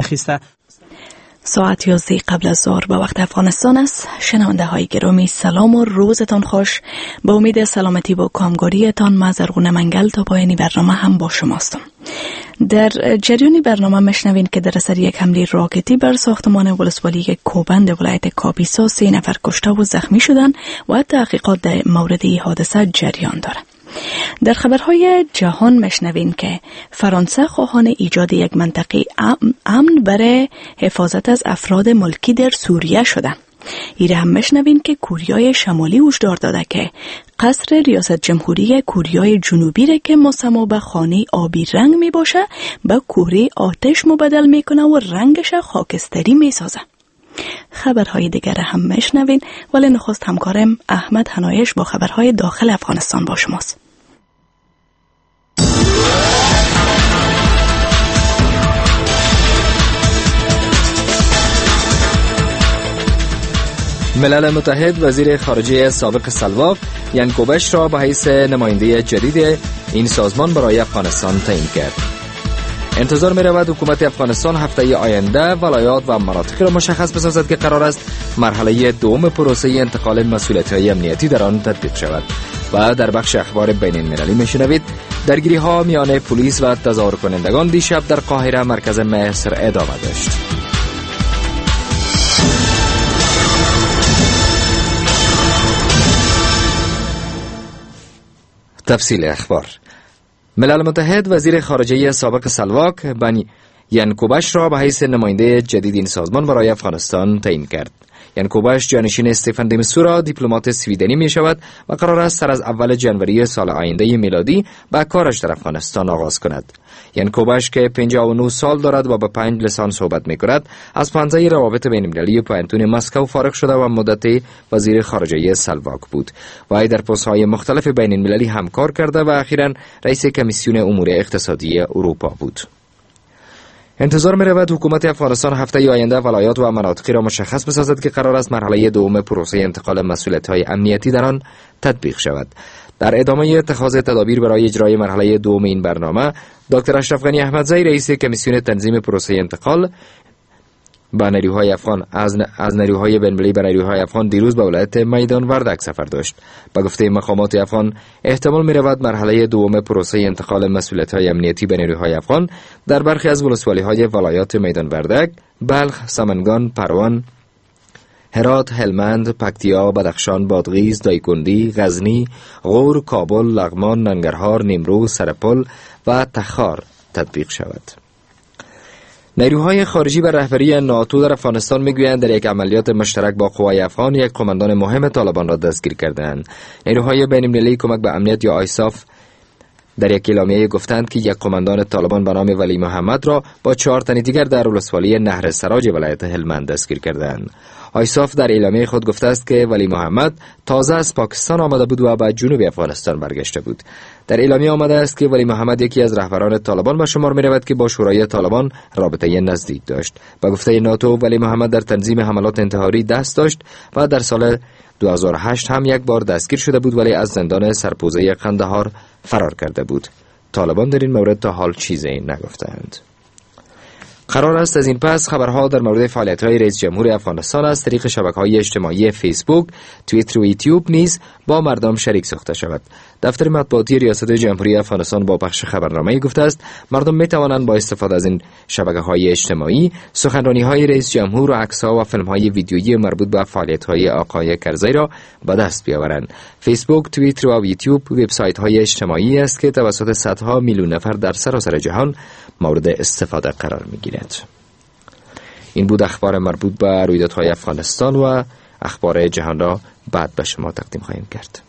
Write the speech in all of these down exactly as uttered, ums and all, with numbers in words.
برخیسته. ساعت یازده قبل از ظهر به وقت افغانستان است. شنونده های گرامی سلام و روزتان خوش. با امید سلامتی و کامگاریتان من زرغون منگل تا پایانی برنامه هم با شماستم. در جریان برنامه مشنوین که در اثر یک حمله راکتی بر ساختمان ولسوالی کوبند ولایت کاپیسا سه نفر کشته و زخمی شدند و تحقیقات در مورد این حادثه جریان دارد. در خبرهای جهان مشنوین که فرانسه خواهان ایجاد یک منطقه امن برای حفاظت از افراد ملکی در سوریه شدند. ایره هم مشنوین که کوریای شمالی هشدار داده که قصر ریاست جمهوری کوریای جنوبی را که مسمى به خانه آبی رنگ می باشه به کوره آتش مبدل می کنه و رنگش خاکستری می سازه. خبرهای دیگر هم مشنوین، ولی نخست همکارم احمد حنایش با خبرهای داخل افغانستان با شماست. ملل متحد وزیر خارجه سابق سلواک ینکوبش را به حیث نماینده جدید این سازمان برای افغانستان تعیین کرد. انتظار می رود حکومت افغانستان هفته آینده ولایات و مناطقی را مشخص بسازد که قرار است مرحله دوم پروسه انتقال مسئولیت‌های امنیتی در آن تطبیق شود. و در بخش اخبار بین المللی میشنوید درگیری ها میان پلیس و تظاهر کنندگان دیشب در قاهره مرکز مصر ادامه داشت. تفصیل اخبار. ملل متحد وزیر خارجه سابق سلواک بن ینکوبش را به حیث نماینده جدید این سازمان برای افغانستان تعیین کرد. ینکوبش جانشین استفان د میستورا دیپلمات سویدنی می شود و قرار است سر از اول ژانویه سال آینده میلادی با کارش در افغانستان آغاز کند. ینکوبش که پنجاه و نه سال دارد و با پنج لسان صحبت می کند از پانزه روابط بین المللی پانتون مسکو فارغ شده و مدت وزیر خارجه سلواک بود. وی در پست‌های مختلف بین المللی همکار کرده و اخیراً رئیس کمیسیون امور اقتصادی اروپا بود. انتظار می رود حکومت افغانستان هفته آینده ولایات و مناطقی را مشخص بسازد که قرار است مرحله دوم پروسه انتقال مسئولیت‌های امنیتی در آن تطبیق شود. در ادامه اتخاذ تدابیر برای اجرای مرحله دوم این برنامه، دکتر اشرف غنی احمدزی رئیس کمیسیون تنظیم پروسه انتقال با نیروهای افغان از از نیروهای بین‌المللی به نیروهای افغان دیروز به ولایت میدان وردک سفر داشت. با گفته مقامات افغان احتمال می رود مرحله دوم پروسه انتقال مسئولیت‌های امنیتی به نیروهای افغان در برخی از ولسوالی‌های ولایات میدان وردک، بلخ، سمنگان، پروان، هرات، هلمند، پکتیا، بدخشان، بادغیس، دایکندی، غزنی، غور، کابل، لغمان، ننگرهار، نیمروز، سرپل و تخار تطبیق شود. نیروهای خارجی و رهبری ناتو در افغانستان میگویند در یک عملیات مشترک با قوای افغان یک قماندان مهم طالبان را دستگیر کردند. نیروهای بین‌المللی کمک به امنیت یا آیساف در یک اعلامیه گفتند که یک قماندان طالبان به نام ولی محمد را با چهار تن دیگر در ولسوالی نهر سراج ولایت هلمند دستگیر کردند. آیساف در اعلامیه خود گفته است که ولی محمد تازه از پاکستان آمده بود و به جنوب افغانستان برگشته بود. در اعلامیه آمده است که ولی محمد یکی از رهبران طالبان به شمار می رود که با شورای طالبان رابطه نزدیک داشت. به گفته ناتو ولی محمد در تنظیم حملات انتحاری دست داشت و در سال دو هزار و هشت هم یک بار دستگیر شده بود ولی از زندان سرپوزه قندهار فرار کرده بود. طالبان در این مورد تا حال چیزی نگفتند. قرار است از این پس خبرها در مورد فعالیت‌های رئیس جمهور افغانستان از طریق شبکه‌های اجتماعی فیسبوک، توییتر و یوتیوب نیز با مردم شریک ساخته شود. دفتر مطبوعاتی ریاست جمهوری افغانستان با پخش خبرنامه‌ای گفته است مردم می‌توانند با استفاده از این شبکه‌های اجتماعی سخنرانی‌های رئیس جمهور و عکس‌ها و فیلم‌های ویدیویی مربوط به فعالیت‌های آقای کرزی را به دست بیاورند. فیسبوک، توییتر و یوتیوب وبسایت‌های اجتماعی است که توسط صدها میلیون نفر در سراسر جهان مورد استفاده قرار می‌گیرد. این بود اخبار مربوط به رویدادهای افغانستان و اخبار جهان را بعد به شما تقدیم خواهیم کرد.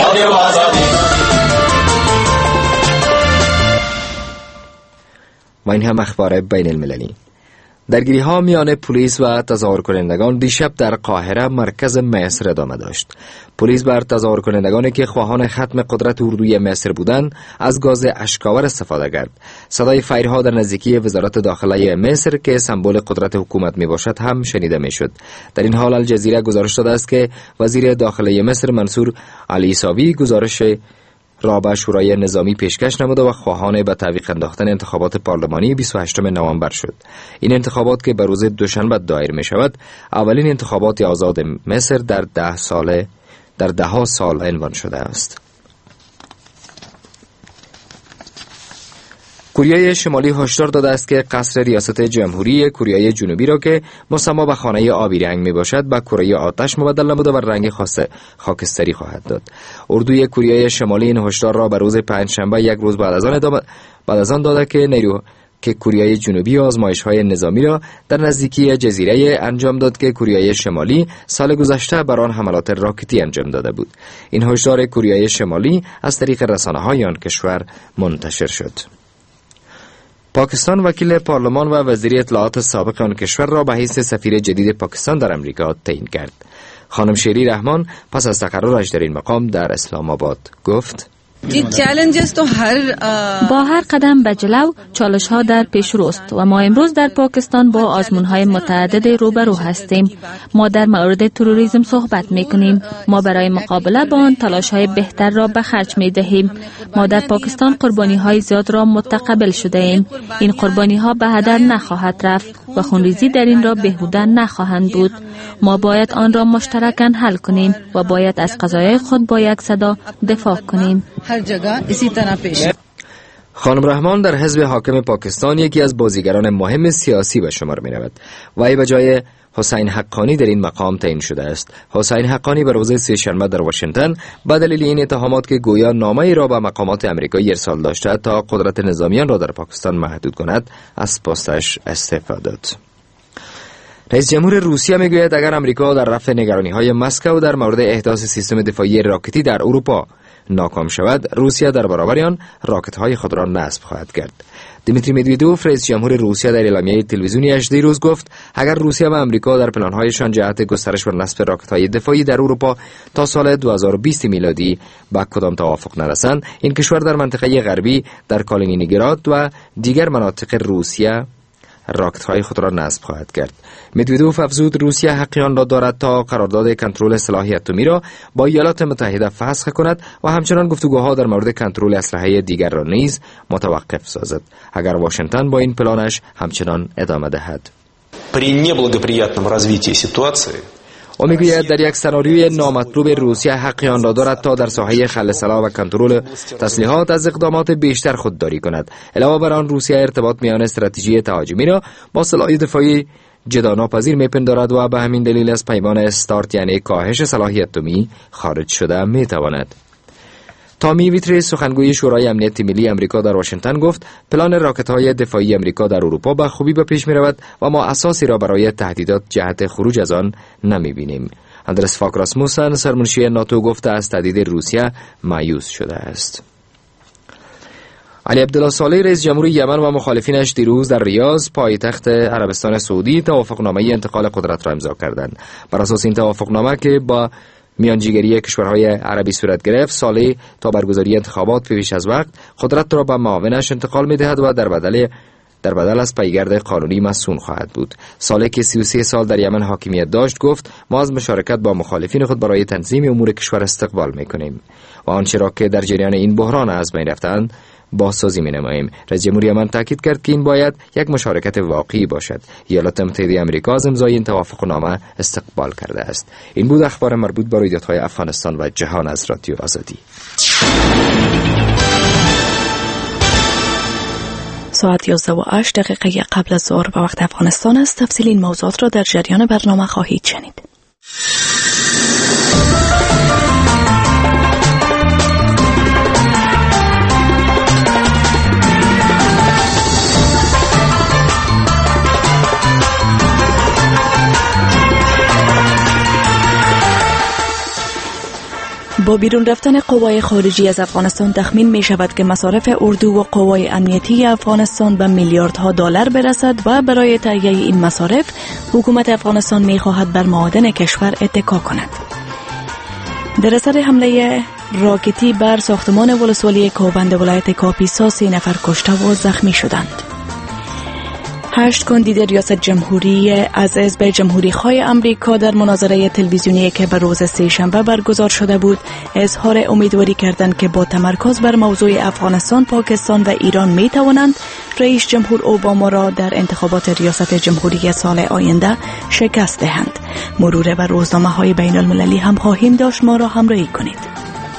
و این هم اخبار بین المللی. درگیری ها میان پلیس و تظاهر کنندگان دیشب در قاهره مرکز مصر ادامه داشت. پلیس بر تظاهر کنندگانی که خواهان ختم قدرت اردوی مصر بودند از گاز اشک‌آور استفاده کرد. صدای فایرها در نزدیکی وزارت داخله مصر که سمبل قدرت حکومت می باشد هم شنیده می شد. در این حال الجزیره گزارش داده است که وزیر داخله مصر منصور علی عیساوی گزارش را به شورای نظامی پیشکش نموده و خواهان به تعویق انداختن انتخابات پارلمانی بیست و هشتم نوامبر شد. این انتخابات که به روز دوشنبه دایر می شود، اولین انتخابات آزاد مصر در ده ساله در ده ها سال عنوان شده است. کره شمالی هشدار داده است که قصر ریاست جمهوری کره جنوبی را که مسمى به خانه آبی رنگ می باشد به کره آتش مبدل نموده و رنگ خاص خاکستری خواهد داد. اردوی کره شمالی این هشدار را به روز پنجشنبه یک روز بعد از آن بعد از آن داده که نیرو که کره جنوبی آزمایش‌های نظامی را در نزدیکی جزیره انجام داد که کره شمالی سال گذشته بر آن حملات راکتی انجام داده بود. این هشدار کره شمالی از طریق رسانه‌های آن کشور منتشر شد. پاکستان وکیل پارلمان و وزیر اطلاعات سابق آن کشور را به حیث سفیر جدید پاکستان در امریکا تعیین کرد. خانم شیری رحمان پس از تقررش در این مقام در اسلام آباد گفت: با هر قدم به جلو چالش ها در پیش روست و ما امروز در پاکستان با آزمون های متعدد روبرو هستیم. ما در مورد تروریسم صحبت می کنیم. ما برای مقابله با آن تلاش های بهتر را به خرج می دهیم. ما در پاکستان قربانی های زیاد را متقبل شده ایم. این قربانی ها به هدر نخواهد رفت و خونریزی در این را بهوده نخواهند بود. ما باید آن را مشترکاً حل کنیم و باید از قضایای خود با یک صدا دفاع کنیم. هر جگه اسی طرح پیش. خانم رحمان در حزب حاکم پاکستان یکی از بازیگران مهم سیاسی به شمار می رود. وی به جای حسین حقانی در این مقام تعیین شده است. حسین حقانی به روز سه‌شنبه در واشنگتن به دلیل این اتهامات که گویا نامه‌ای را به مقامات آمریکایی ارسال داشته تا قدرت نظامیان را در پاکستان محدود کند از پستش استعفا داد. رئیس جمهور روسیه میگوید اگر آمریکا در رفع نگرانی‌های مسکو در مورد احداث سیستم دفاعی راکتی در اروپا ناکام شود، روسیه در برابر آن راکت‌های خود را نصب خواهد کرد. دیمیتری مدودوف رئیس جمهور روسیه در اعلامیه تلویزیونیش دیروز گفت اگر روسیه و آمریکا در پلان‌هایشان جهت گسترش و نصب راکت‌های دفاعی در اروپا تا سال دو هزار و بیست میلادی به کدام توافق نرسند، این کشور در منطقه غربی در کالینینگراد و دیگر مناطق روسیه راکت‌های خود را نصب خواهد کرد. مدودوف افزود روسیه حق آن را دارد تا قرارداد کنترل سلاح اتمی را با ایالات متحده فسخ کند و همچنان گفتگوها در مورد کنترل اسلحه دیگر را نیز متوقف سازد اگر واشنگتن با این پلانش همچنان ادامه دهد. При неблагоприятном развитии ситуации او میگوید در یک سناریوی نامطلوب روسیه حق آن را دارد تا در ساحه خل سلاح و کنترل تسلیحات از اقدامات بیشتر خودداری کند. علاوه بر آن روسیه ارتباط میان استراتژی تهاجمی را با سلاح دفاعی جداناپذیر میپندارد و به همین دلیل از پیمان استارت یعنی کاهش سلاح اتمی خارج شده میتواند. تامی ویتری سخنگوی شورای امنیت ملی امریکا در واشنگتن گفت پلان راکت‌های دفاعی امریکا در اروپا به خوبی به پیش می‌رود و ما اساسی را برای تهدیدات جهت خروج از آن نمی‌بینیم. اندرس فاک راسموسن سرمنشی ناتو گفته از تهدید روسیه مایوس شده است. علی عبدالله صالح رئیس جمهور یمن و مخالفینش دیروز در ریاض پایتخت عربستان سعودی توافقنامه انتقال قدرت را امضا کردند. بر اساس این توافقنامه که با میانجیگری کشورهای عربی صورت گرفت، صالح تا برگزاری انتخابات پیش از وقت قدرت را به معاونش انتقال می‌دهد و در بدل در بدل از پیگرد قانونی مسئول خواهد بود. صالح که سی و سه سال در یمن حاکمیت داشت گفت ما از مشارکت با مخالفین خود برای تنظیم امور کشور استقبال می‌کنیم و آنچه را که در جریان این بحران از بین رفتند بازسازی می‌نماییم. رئیس جمهور یمن تاکید کرد که این باید یک مشارکت واقعی باشد. ایالات متحده آمریکا از امضای این توافقنامه استقبال کرده است. این بود اخبار مربوط به رویدادهای افغانستان و جهان از رادیو آزادی. ساعت یازده و هشت دقیقه قبل از ظهر به وقت افغانستان است. تفصیل این موضوعات را در جریان برنامه خواهید شنید. با بیرون رفتن قوای خارجی از افغانستان تخمین می شود که مصارف اردو و قوای امنیتی افغانستان به میلیاردها دلار برسد و برای تهیه این مصارف حکومت افغانستان می خواهد بر معادن کشور اتکا کند. در اثر حمله راکتی بر ساختمان ولسوالی کوبند ولایت کاپیسا سه نفر کشته و زخمی شدند. هشت کاندید ریاست جمهوری از حزب جمهوری‌خواه امریکا در مناظره تلویزیونی که بر روز سه‌شنبه برگزار شده بود اظهار امیدواری کردند که با تمرکز بر موضوع افغانستان، پاکستان و ایران می توانند رئیس جمهور اوباما را در انتخابات ریاست جمهوری سال آینده شکست دهند. مرور بر روزنامه‌های بین المللی هم خواهیم داشت، ما را همراهی کنید.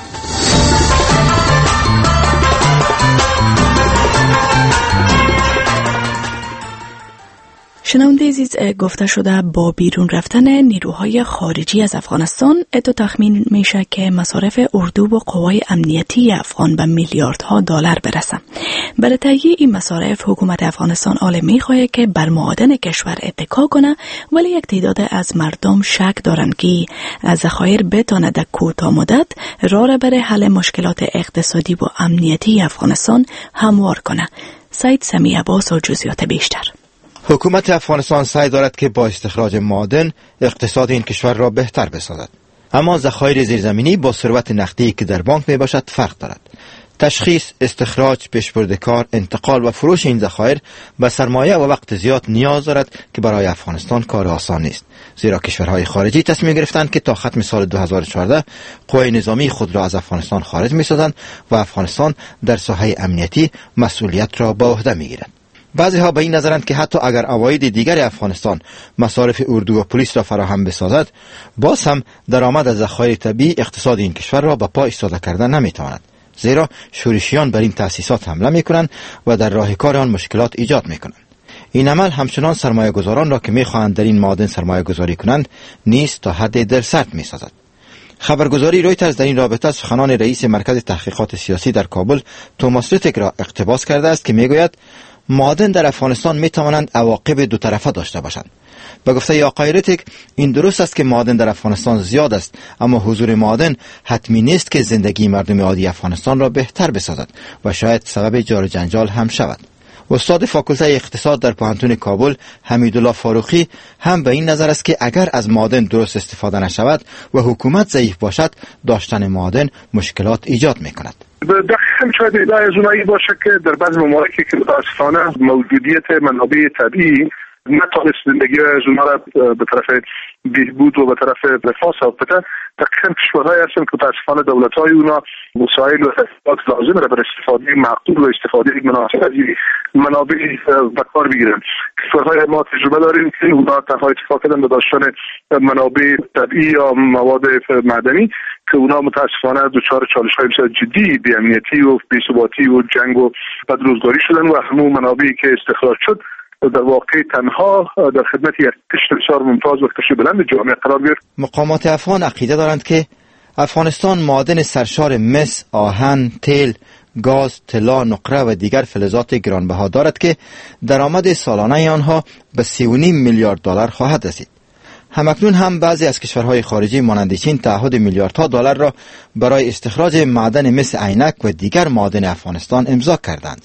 شنونده عزیز، گفته شده با بیرون رفتن نیروهای خارجی از افغانستان اتو تخمین میشه که مصارف اردو و قوای امنیتی افغان به میلیاردها دلار برسه. برای تهیه این مصارف حکومت افغانستان آل میخواهد که بر معادن کشور اتکا کنه، ولی یک تعداد از مردم شک دارند که از ذخایر بتونه در کوتاه مدت راه را برای حل مشکلات اقتصادی و امنیتی افغانستان هموار کنه. سید سمیع عباس و جزئیات بیشتر. حکومت افغانستان سعی دارد که با استخراج معادن اقتصاد این کشور را بهتر بسازد، اما ذخایر زیرزمینی با ثروت نقدی که در بانک می باشد فرق دارد. تشخیص، استخراج، پیشبرد کار، انتقال و فروش این ذخایر به سرمایه و وقت زیاد نیاز دارد که برای افغانستان کار آسان نیست، زیرا کشورهای خارجی تصمیم گرفتند که تا ختم سال دو هزار و چهارده قوای نظامی خود را از افغانستان خارج می سازند و افغانستان در ساحه امنیتی مسئولیت را به عهده می گیرد. بعضی ها به این نظرند که حتی اگر عواید دیگر افغانستان مصارف اردو و پلیس را فراهم بسازد، باز هم درآمد از ذخایر طبیعی اقتصاد این کشور را به پا ایستاده کردن نمیتواند، زیرا شورشیان بر این تأسیسات حمله میکنند و در راه کار آن مشکلات ایجاد میکنند. این عمل همچنان سرمایه گذاران را که میخواهند در این معادن سرمایه گذاری کنند نیز تا حد دل سرد میسازد. خبرگزاری رویترز در این رابطه سخنان رئیس مرکز تحقیقات سیاسی در کابل توماس ریتیک را اقتباس کرده است که میگوید معادن در افغانستان می توانند عواقب دو طرفه داشته باشند. به گفته آقای ریتیک، این درست است که معادن در افغانستان زیاد است، اما حضور معادن حتمی نیست که زندگی مردم عادی افغانستان را بهتر بسازد و شاید سبب جار و جنجال هم شود. استاد فاکولته اقتصاد در پوهنتون کابل حمیدالله فاروقی هم به این نظر است که اگر از معادن درست استفاده نشود و حکومت ضعیف باشد، داشتن معادن مشکلات ایجاد می کند. دقیقاً شاید ادعای از اونایی باشه که در بعض ممالکی که متاسفانه موجودیت منابع طبیعی نتونست زندگی از اونها را به طرف بهبود و به طرف رفاه سوق بده. دقیقاً کشورهایی هستن که متاسفانه دولت‌های اونا وسایل و تسهیلات لازم را برای استفاده معقول و استفاده مناسب از منابع به کار بگیرن. کشورهای ما تجربه داریم که اونا تنها اتفاق کردن به داشتن منابع طبیعی یا مواد معدنی که اونا متاسفانه دچار چالش‌های بسیار جدی بی‌امنیتی و بی‌ثباتی و جنگ و بدروزگاری شدن و همون منابعی که استخراج شد در واقع تنها در خدمت یک قشر بسیار ممتاز و قشر بلند جامعه قرار گرفت. مقامات افغان عقیده دارند که افغانستان معادن سرشار مس، آهن، تیل، گاز، طلا، نقره و دیگر فلزات گرانبها دارد که درآمد سالانه آنها به سی و نیم میلیارد دلار خواهد رسید. همکنون هم بعضی از کشورهای خارجی مانند چین تعهد میلیاردها دلار را برای استخراج معدن مس عینک و دیگر معادن افغانستان امضا کردند.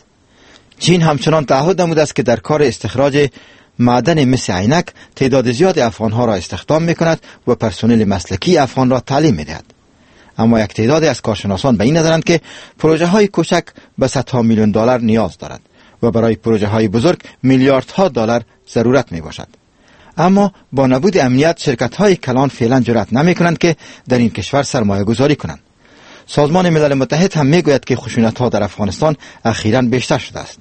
چین همچنان تعهد نموده است که در کار استخراج معدن مس عینک تعداد زیاد افغانها را استخدام می‌کند و پرسنل مسلکی افغان را تعلیم می‌دهد. اما یک تعداد از کارشناسان به این نظرند که پروژه‌های کوچک به صدها میلیون دلار نیاز دارد و برای پروژه‌های بزرگ میلیاردها دلار ضرورت میباشد. اما با نبود امنیت شرکت‌های کلان فعلا جرأت نمی‌کنند که در این کشور سرمایه گذاری کنند. سازمان ملل متحد هم میگوید که خشونت‌ها در افغانستان اخیراً بیشتر شده است.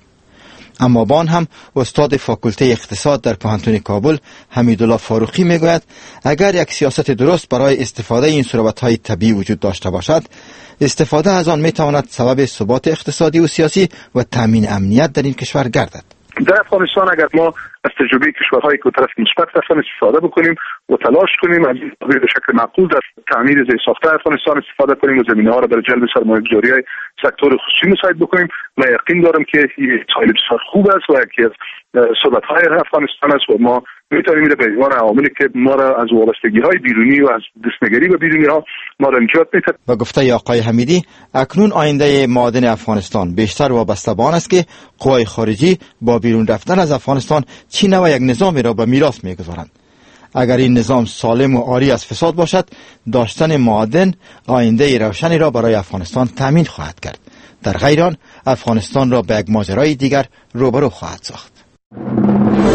اما با آن هم استاد فاکولته اقتصاد در پوهنتون کابل حمیدالله فاروقی میگوید اگر یک سیاست درست برای استفاده این ثروت‌های طبیعی وجود داشته باشد، استفاده از آن میتواند سبب ثبات اقتصادی و سیاسی و تامین امنیت در این کشور گردد. در افغانستان اگر ما از تجربه کشورهایی که طرف مثبت هستن استفاده بکنیم و تلاش کنیم از این به شکل معقول در تعمیر زیرساخت افغانستان استفاده کنیم و زمینه‌ها را برای جلب سرمایه‌گذاری‌های سکتور خصوصی مساعد بکنیم، من یقین دارم که این سایل بسیار خوب است و یکی از ثبات‌های افغانستان است و ما می‌تونیم به عنوان عواملی که ما را از وابستگی‌های بیرونی و از دستنگری به بیرونی‌ها ما را نجات می‌دهد. با گفته آقای حمیدی، اکنون آینده معادن افغانستان بیشتر وابسته به آن است که قوای خارجی با بیرون رفتن از افغانستان چه نوع یک نظامی را به میراث می‌گذارند. اگر این نظام سالم و عاری از فساد باشد، داشتن معادن آینده روشنی را برای افغانستان تامین خواهد کرد. در غیر آن افغانستان را به یک ماجرای دیگر روبرو خواهد ساخت.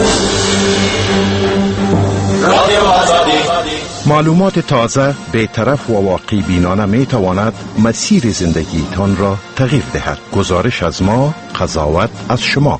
رادیو آزادی. معلومات تازه، بی‌طرف و واقعی بینانه می تواند مسیر زندگیتان را تغییر دهد. گزارش از ما، قضاوت از شما.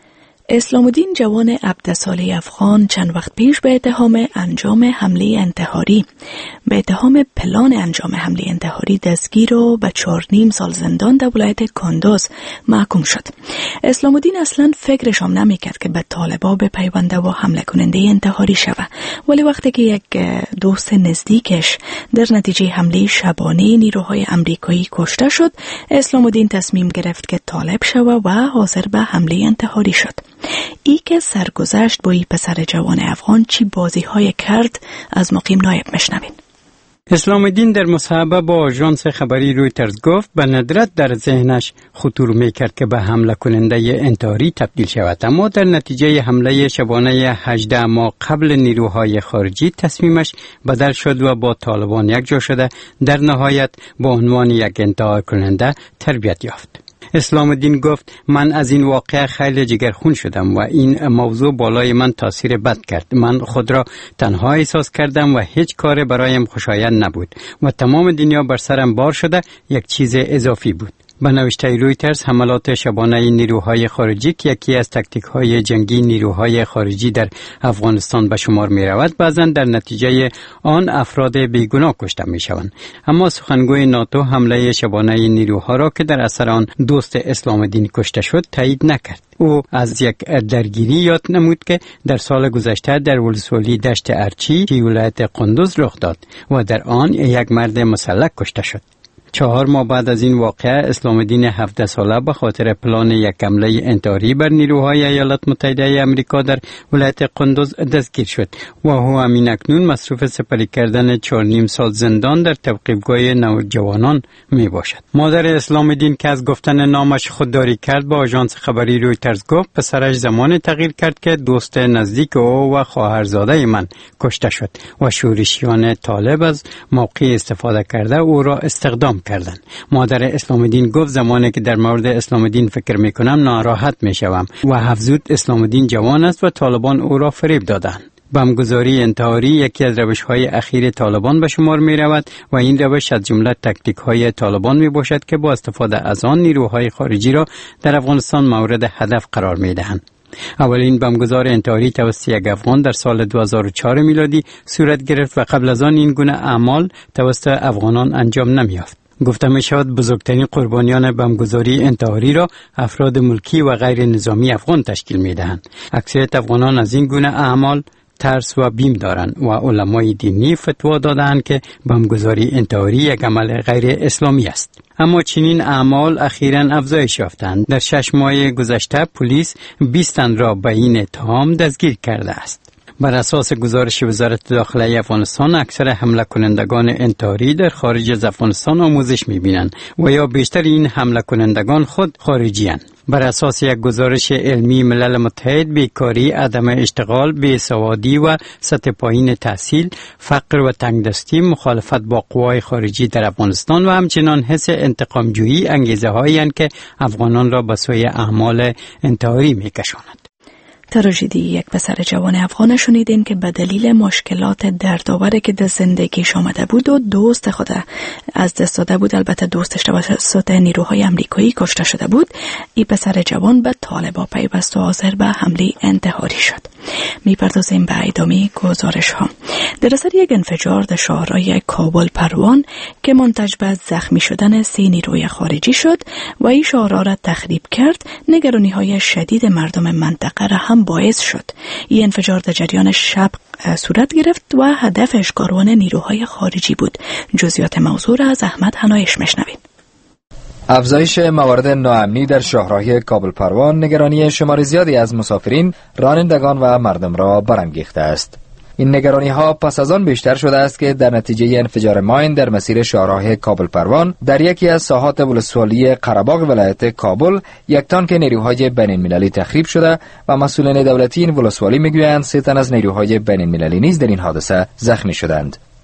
اسلام الدین جوان عبدالسالی افغان چند وقت پیش به اتهام انجام حمله انتحاری به اتهام پلان انجام حمله انتحاری دستگیر و به چهار نیم سال زندان در ولایت کندوز محکوم شد. اسلام الدین اصلا فکرش هم نمیکرد که به طالبا بپیونده و حمله کننده انتحاری شود، ولی وقتی که یک دوست نزدیکش در نتیجه حمله شبانه نیروهای امریکایی کشته شد، اسلام الدین تصمیم گرفت که طالب شود و حاضر به حمله انتحاری شد. ای که سرگذشت با این پسر جوان افغان چی بازی های کرد از مقیم نایب مشنوین. اسلام الدین در مصاحبه با آژانس خبری رویترز گفت به ندرت در ذهنش خطور میکرد که به حمله کننده انتحاری تبدیل شود، اما در نتیجه حمله شبانه هجده ماه قبل نیروهای خارجی تصمیمش بدل شد و با طالبان یک جا شده در نهایت با عنوان یک انتحار کننده تربیت یافت. اسلام الدین گفت من از این واقعه خیلی جگرخون شدم و این موضوع بالای من تاثیر بد کرد. من خود را تنها احساس کردم و هیچ کار برایم خوشایند نبود و تمام دنیا بر سرم بار شده یک چیز اضافی بود. به نوشته رویترز، حملات شبانه نیروهای خارجی که یکی از تاکتیک های جنگی نیروهای خارجی در افغانستان به شمار می رود، بعضا در نتیجه آن افراد بیگناه کشته می شوند. اما سخنگوی ناتو حمله شبانه نیروها را که در اثر آن دوست اسلام الدین کشته شد تایید نکرد. او از یک درگیری یاد نمود که در سال گذشته در ولسوالی دشت ارچی ولایت قندوز رخ داد و در آن یک مرد مسلح کشته شد. چهار ماه بعد از این واقعه اسلام الدین هفده ساله به خاطر پلان یک حمله انتحاری بر نیروهای ایالات متحده آمریکا در ولایت قندوز دستگیر شد و او همین اکنون مصروف سپری کردن چهار نیم سال زندان در توقیفگاه نوجوانان می باشد. مادر اسلام الدین که از گفتن نامش خودداری کرد با آژانس خبری رویترز گفت پسرش زمان تغییر کرد که دوست نزدیک او و خواهرزاده من کشته شد و شورشیان طالب از موقع استفاده کرده او را استخدام کردن. مادر اسلام الدین گفت زمانی که در مورد اسلام الدین فکر می کنم ناراحت می شوم و افزود اسلام الدین جوان است و طالبان او را فریب دادند. بمبگذاری انتحاری یکی از روش‌های اخیر طالبان به شمار می رود و این روش از جمله تاکتیک‌های طالبان می باشد که با استفاده از آن نیروهای خارجی را در افغانستان مورد هدف قرار می دهند. اولین بمبگذار انتحاری توسط یک افغان در سال دو هزار و چهار میلادی صورت گرفت و قبل از آن این گونه اعمال توسط افغانان انجام نمی‌یافت. گفته می شود بزرگترین قربانیان بمبگذاری انتحاری را افراد ملکی و غیر نظامی افغان تشکیل می دهند. اکثریت افغانان از این گونه اعمال ترس و بیم دارند و علمای دینی فتوا دادند که بمبگذاری انتحاری یک عمل غیر اسلامی است. اما چنین اعمال اخیراً افزایش یافتند. در شش ماه گذشته پلیس بیست تن را به این اتهام دستگیر کرده است. بر اساس گزارش وزارت داخله افغانستان، اکثر حمله کنندگان انتحاری در خارج از افغانستان آموزش می‌بینند و یا بیشتر این حمله کنندگان خود خارجی‌اند. بر اساس یک گزارش علمی ملل متحد، بیکاری، عدم اشتغال، بیسوادی و سطح پایین تحصیل، فقر و تنگدستی، مخالفت با قوای خارجی در افغانستان و همچنان حس انتقامجویی انگیزه‌هایی هستند که افغانان را به سوی اعمال انتحاری می‌کشاند. تراژدی یک پسر جوان افغان شنیدین که به دلیل مشکلات دردآوری که در زندگیش آمده بود و دوست خود از دست داده بود، البته دوستش توسط نیروهای امریکایی کشته شده بود، این پسر جوان به طالبان پیوست و حاضر به حمله انتحاری شد. میپردازیم به ادامه گزارش ها. در اثر یک انفجار در شهرهای کابل پروان که منتج به زخمی شدن سه نیروی خارجی شد و این شهرها را تخریب کرد، نگرانی های شدید مردم منطقه را هم باعث شد. این انفجار در جریان شب صورت گرفت و هدفش کاروان نیروهای خارجی بود. جزئیات موضوع را از احمد حنایش مشنوید. افزایش موارد ناامنی در شهرهای کابل پروان نگرانی شمار زیادی از مسافرین، رانندگان و مردم را برانگیخته است. این نگرانی ها پس از آن بیشتر شده است که در نتیجه انفجار ماین در مسیر شاهراه کابل پروان در یکی از ساحات ولسوالی قره‌باغ ولایت کابل یک تانک نیروهای بین المللی تخریب شده و مسئولان دولتی این ولسوالی میگویند سه تن از نیروهای بین المللی نیز در این حادثه زخمی شدند.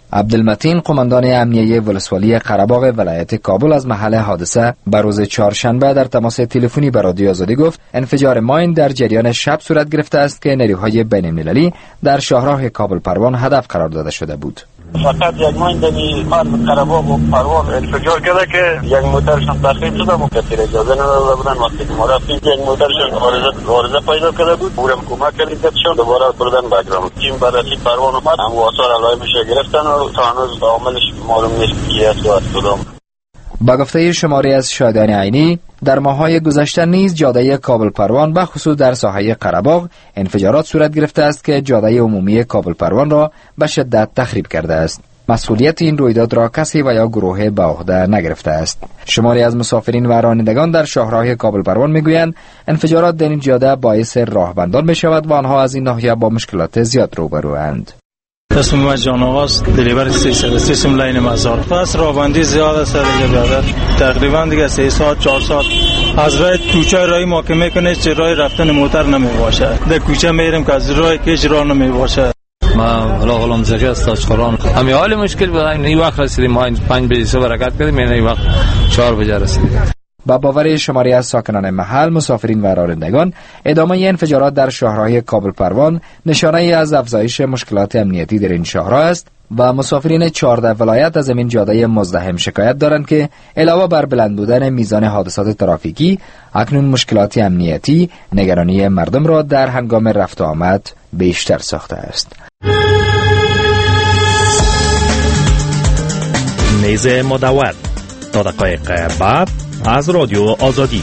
عبدالمتین قماندان امنیه ولسوالی قره‌باغ ولایت کابل از محل حادثه بر روز چهارشنبه در تماس تلفنی با رادیو آزادی گفت انفجار ماین در جریان شب صورت گرفته است که نیروهای بین‌المللی در شاهراه کابل پروان هدف قرار داده شده بود. فقط یک ماین دمی مرد قره‌باغ و پروان انفجار کرده که یک موترشان تخریب شده بود که تیر اجازه نداده بودن. وقتی که ما رفتیم یک موترشان عارضه عارضه پیدا کرده بود، اونم کمک کردیم دوباره بردن بگرام. تیم بررسی پروان اومد، هم آثار علائمش گرفتن و تا هنوز عاملش معلوم نیست کی است و از کدام. با گفته شماری از شاهدان عینی در ماه‌های گذشته نیز جاده کابل پروان به خصوص در ساحه قره‌باغ انفجارات صورت گرفته است که جاده عمومی کابل پروان را به شدت تخریب کرده است. مسئولیت این رویداد را کسی و یا گروه به عهده نگرفته است. شماری از مسافرین و رانندگان در شاهراه کابل پروان میگویند انفجارات در این جاده باعث راهبندان می شود و آنها از این ناحیه با مشکلات زیاد روبروند. اسم من جان آغاز دلیور سیصد سیستم لین مزار. پس راهبندی زیاد است دیگه برادر. تقریبا دیگه سه ساعت چهار ساعت از راه کوچه راهی ما که میکنه چه راه رفتن موتر نمی باشه. در کوچه میریم که از راه کج راه نمی باشه. ما حالا غلام زکی است تاجخوران. همین حال مشکل بود. این وقت رسیدیم ما پنج بجه صبح حرکت کردیم، این وقت چهار بجه رسیدیم. با باور شماری از ساکنان محل، مسافرین و رانندگان، ادامه انفجارات در شاهراه کابل پروان نشانه ای از افزایش مشکلات امنیتی در این شاهراه است و مسافرین چهارده ولایت از این جاده مزدحم شکایت دارند که علاوه بر بلند بودن میزان حادثات ترافیکی، اکنون مشکلات امنیتی نگرانی مردم را در هنگام رفت و آمد بیشتر ساخته است. نیز مدور تا دقایق بعد از رادیو آزادی.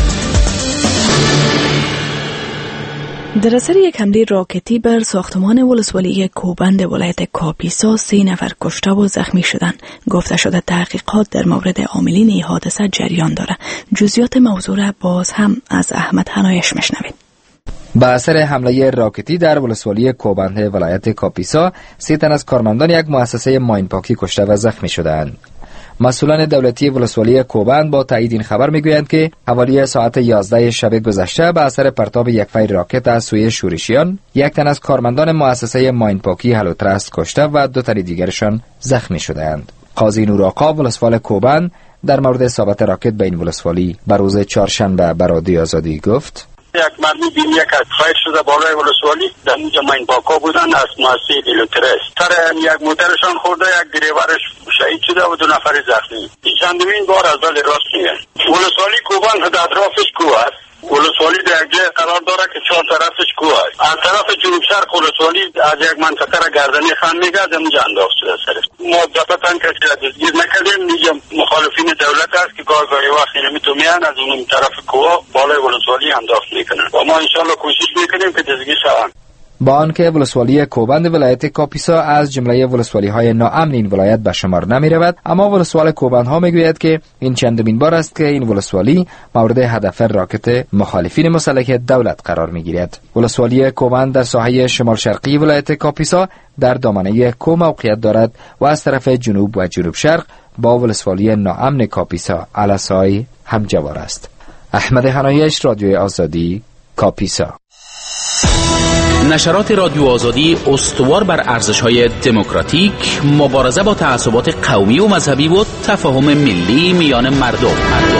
در اثر یک حمله راکتی بر ساختمان ولسوالی کوبند ولایت کاپیسا سه نفر کشته و زخمی شدند. گفته شده تحقیقات در مورد عاملین این حادثه جریان دارد. جزئیات موضوع را باز هم از احمد حنایش میشنوید. با اثر حمله راکتی در ولسوالی کوبند ولایت کاپیسا سه تن از کارمندان یک مؤسسه ماین پاکی کشته و زخمی شدند. مسئولان دولتی ولسوالی کوبند با تایید این خبر میگویند که حوالی ساعت یازده شب گذشته به اثر پرتاب یک فیر راکت از سوی شورشیان یک تن از کارمندان مؤسسه ماین پاکی هلو ترست کشته و دو تن دیگرشان زخمی شدند. قاضی نوراقا ولسوال کوبند در مورد اصابت راکت به این ولسوالی بر روز چهارشنبه به رادیو آزادی گفت: یک مردی بیم یک از خیر شده بالای ولسوالی در اینجا ماین پاکا بودن از مؤسسه هلوترست. سر یک موترشان خورده، یک دریورش شهید شده و دو نفر زخمی. این چندمین بار از دل راست میگن. ولسوالی کوبان در اطرافش کوه است. ولسوالی در جای قرار داره که چهار طرفش کوه است. از طرف جنوب شرق ولسوالی از یک منطقه را گردنی خان میگه از اونجا انداخت شده سرش. ما دفعتاً کسی را دستگیر نکردیم. اینجا مخالفین دولت است که گاه گاهی وقت نمیتو میان از اون طرف کوه بالای ولسوالی انداخت میکنن و ما انشالله کوشش میکنیم که دستگیر شوند. با آنکه ولسوالی کوبند ولایت کاپیسا از جمله ولسوالی های ناامن این ولایت به شمار نمی رود، اما ولسوال کوبند ها می گوید که این چندمین بار است که این ولسوالی مورد هدف راکت مخالفین مسلح دولت قرار می گیرد. ولسوالی کوبند در ساحه شمال شرقی ولایت کاپیسا در دامنه کو موقعیت دارد و از طرف جنوب و جنوب شرق با ولسوالی ناامن کاپیسا علسای همجوار است. احمد حنایش، رادیو آزادی، کاپیسا. نشرات رادیو آزادی استوار بر ارزش‌های دموکراتیک، مبارزه با تعصبات قومی و مذهبی و تفاهم ملی میان مردم.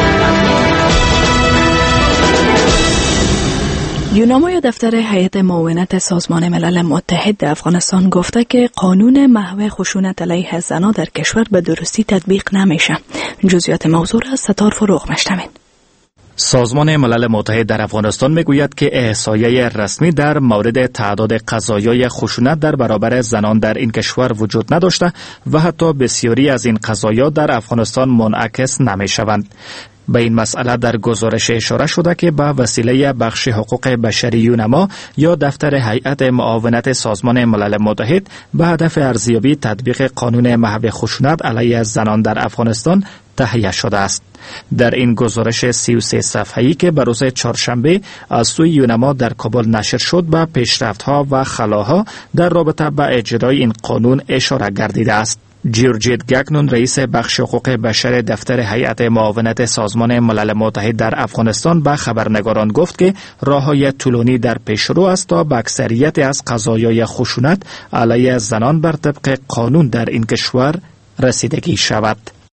یوناما یا دفتر هیئت معاونت سازمان ملل متحد افغانستان گفته که قانون محو خشونت علیه زنان در کشور به درستی تطبیق نمیشه. جزئیات موضوع را ستار فروغ مشنوید. سازمان ملل متحد در افغانستان میگوید که احصایه رسمی در مورد تعداد قضایای خشونت در برابر زنان در این کشور وجود نداشته و حتی بسیاری از این قضایا در افغانستان منعکس نمیشوند. به این مسئله در گزارش اشاره شده که به وسیله بخش حقوق بشری یونما یا دفتر هیئت معاونت سازمان ملل متحد به هدف ارزیابی تطبیق قانون محو خشونت علیه زنان در افغانستان تهیه شده است. در این گزارش سی و سه صفحه‌ای که به روز چهارشنبه از سوی یونما در کابل نشر شد به پیشرفت‌ها و خلاها در رابطه با اجرای این قانون اشاره گردیده است. جورجیت گکنون رئیس بخش حقوق بشر دفتر هیئت معاونت سازمان ملل متحد در افغانستان به خبرنگاران گفت که راههای طولانی در پیشرو است تا به اکثریت از قضایای خشونت علیه زنان بر طبق قانون در این کشور رسیدگی شود.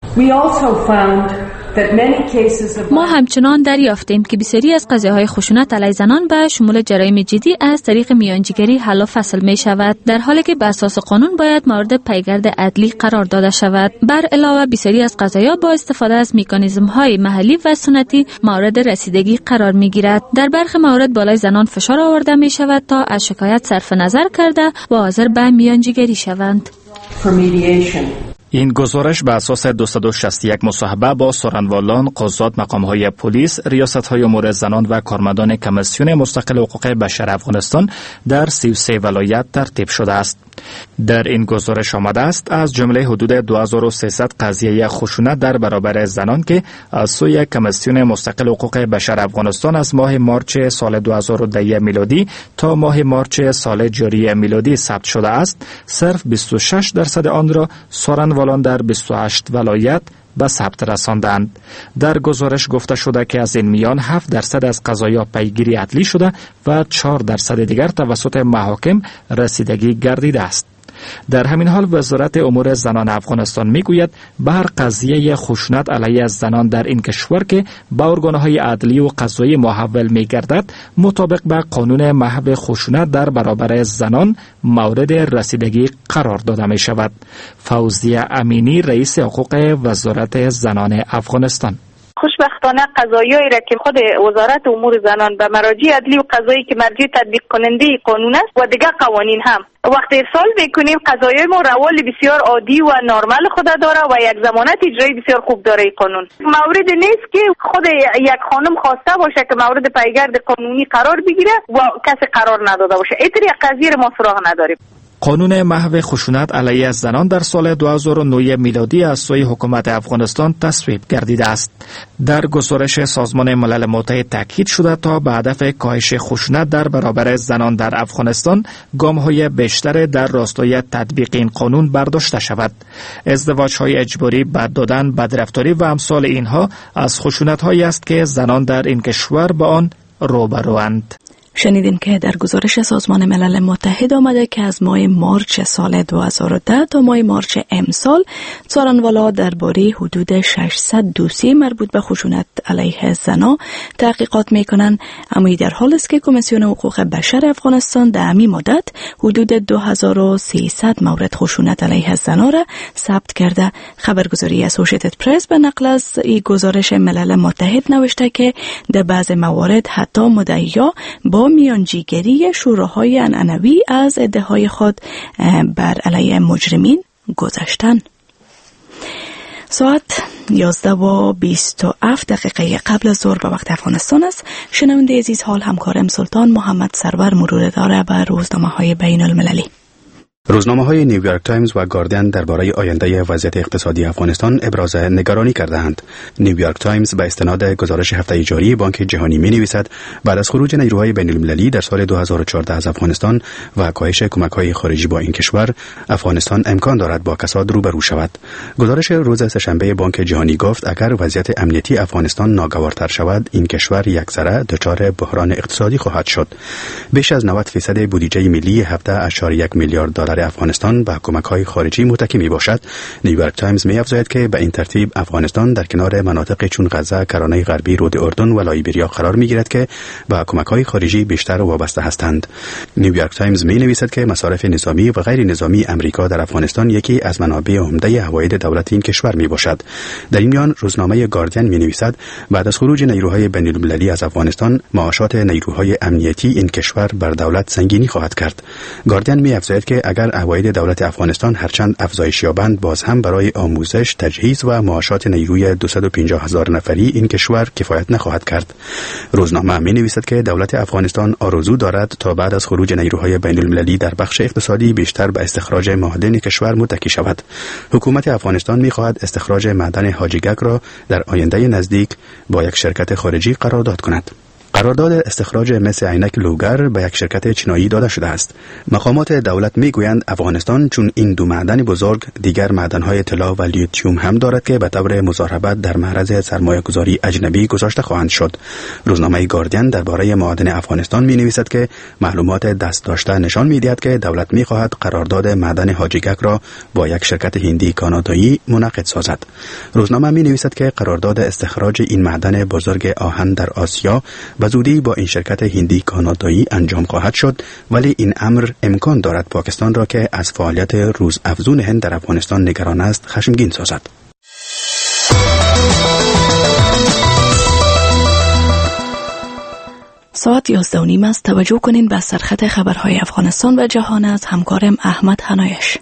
ما همچنان دریافتیم که بسیاری از قضیه‌های خشونت علیه زنان به شمول جرایم جدی از طریق میانجیگری حل و فصل می شود، در حالی که به اساس قانون باید مورد پیگرد عدلی قرار داده شود. بر علاوه بسیاری از قضایا با استفاده از مکانیزم‌های محلی و سنتی مورد رسیدگی قرار می‌گیرد. در برخی موارد بالای زنان فشار آورده می شود تا از شکایت صرف نظر کرده و حاضر به میانجیگری شوند. این گزارش به اساس دویست و شصت و یک مصاحبه با سخنوران، قضات، مقام‌های پلیس، ریاست‌های امور زنان و کارمندان کمیسیون مستقل حقوق بشر افغانستان در سی و سه ولایت ترتیب شده است. در این گزارش آمده است از جمله حدود دو هزار و سیصد قضیه خشونت در برابر زنان که از سوی کمیسیون مستقل حقوق بشر افغانستان از ماه مارچ سال دو هزار و ده میلادی تا ماه مارچ سال جاری میلادی ثبت شده است، صرف بیست و شش درصد آن را سخنوران در بیست و هشت ولایت به ثبت رساندند. در گزارش گفته شده که از این میان هفت درصد از قضایا پیگیری عدلی شده و چهار درصد دیگر توسط محاکم رسیدگی گردیده است. در همین حال وزارت امور زنان افغانستان میگوید به هر قضیه خشونت علیه زنان در این کشور که به ارگانهای عدلی و قضایی محول میگردد مطابق به قانون محو خشونت در برابر زنان مورد رسیدگی قرار داده می شود. فوزیه امینی رئیس حقوق وزارت زنان افغانستان: خوشبختانه قضایایی را که خود وزارت امور زنان به مراجع عدلی و قضایی که مرجع تطبیق کننده قانون است و دیگر قوانین هم وقتی ارسال میکنیم، قضایای ما روال بسیار عادی و نرمال خود داره و یک ضمانت اجرایی بسیار خوب داره. قانون مورد نیست که خود یک خانم خواسته باشه که مورد پیگرد قانونی قرار بگیره و کسی قرار نداده باشه. اینطوری قضیه ما سراغ نداریم. قانون محو خشونت علیه زنان در سال دو هزار و نه میلادی از سوی حکومت افغانستان تصویب گردیده است. در گزارش سازمان ملل متحد تاکید شده تا به هدف کاهش خشونت در برابر زنان در افغانستان گام‌های بیشتر در راستای تطبیق این قانون برداشته شود. ازدواج‌های اجباری، بد دادن، بدرفتاری و امثال اینها از خشونت‌هایی است که زنان در این کشور با آن روبروند. شنیدیم که در گزارش سازمان ملل متحد آمده که از ماه مارچ سال دو هزار و ده تا ماه مارچ امسال څارنوالان درباره حدود ششصد دوسیه مربوط به خشونت علیه زنان تحقیقات میکنند، اما در حال است که کمیسیون حقوق بشر افغانستان در همین مدت حدود دو هزار و سیصد مورد خشونت علیه زنان را ثبت کرده. خبرگزاری اسوسییتد پرس به نقل از این گزارش ملل متحد نوشته که در بعض موارد حتی مدعیا با میانجیگری شوراهای عنعنوی از ادعاهای خود بر علیه مجرمین گذشتن. ساعت یازده و بیست و هفت دقیقه قبل از ظهر به وقت افغانستان است. شنونده عزیز، حال همکارم سلطان محمد سرور مرور داره بر روزنامه‌های بین المللی. روزنامه‌های نیویورک تایمز و گاردین درباره آینده وضعیت اقتصادی افغانستان ابراز نگرانی کرده‌اند. نیویورک تایمز به استناد گزارش هفته جاری بانک جهانی می‌نویسد بعد از خروج نیروهای بین‌المللی در سال دو هزار و چهارده از افغانستان و کاهش کمک‌های خارجی با این کشور، افغانستان امکان دارد با کساد روبرو شود. گزارش روز سه‌شنبه بانک جهانی گفت اگر وضعیت امنیتی افغانستان ناگوارتر شود، این کشور یک‌ذره دچار بحران اقتصادی خواهد شد. بیش از نود درصد بودجه ملی هفده اشاری یک میلیارد دلار افغانستان به کمک‌های خارجی متکی میباشد. نیویورک تایمز می‌افزاید که به این ترتیب افغانستان در کنار مناطق چون غزه، کرانه غربی، رود اردن و لایبریا قرار می‌گیرد که به کمک‌های خارجی بیشتر وابسته هستند. نیویورک تایمز می‌نویسد که مصارف نظامی و غیر نظامی امریکا در افغانستان یکی از منابع عمده عواید دولت این کشور میباشد. در این میان روزنامه گاردین می‌نویسد بعد از خروج نیروهای بین‌المللی از افغانستان، معاشات نیروهای امنیتی این کشور بر دولت سنگینی خواهد کرد. گاردین می‌افزاید که اگر عواید دولت افغانستان هرچند افزایش یابند، باز هم برای آموزش، تجهیز و معاشات نیروی دویست و پنجاه هزار نفری این کشور کفایت نخواهد کرد. روزنامه می‌نویسد که دولت افغانستان آرزو دارد تا بعد از خروج نیروهای بین‌المللی در بخش اقتصادی بیشتر به استخراج معادن کشور متکی شود. حکومت افغانستان می‌خواهد استخراج معدن حاجی گک را در آینده نزدیک با یک شرکت خارجی قرارداد کند. قرارداد استخراج مس عینک لوگر به یک شرکت چینایی داده شده است. مقامات دولت میگویند افغانستان چون این دو معدن بزرگ دیگر معدن‌های طلا و لیتیوم هم دارد که به طور مضاربت در معرض سرمایه‌گذاری اجنبی گذاشته خواهند شد. روزنامه گاردین درباره معادن افغانستان می‌نویسد که معلومات دست داشته نشان می‌دهد که دولت می‌خواهد قرارداد معدن حاجیگک را با یک شرکت هندی کانادایی منعقد سازد. روزنامه می‌نویسد که قرارداد استخراج این معدن بزرگ آهن در آسیا به زودی با این شرکت هندی کانادایی انجام خواهد شد، ولی این امر امکان دارد پاکستان را که از فعالیت روز افزون هند در افغانستان نگران است خشمگین سازد. ساعت یازده و نیم است. توجه کنین به سرخط خبرهای افغانستان و جهان از همکارم احمد حنایش.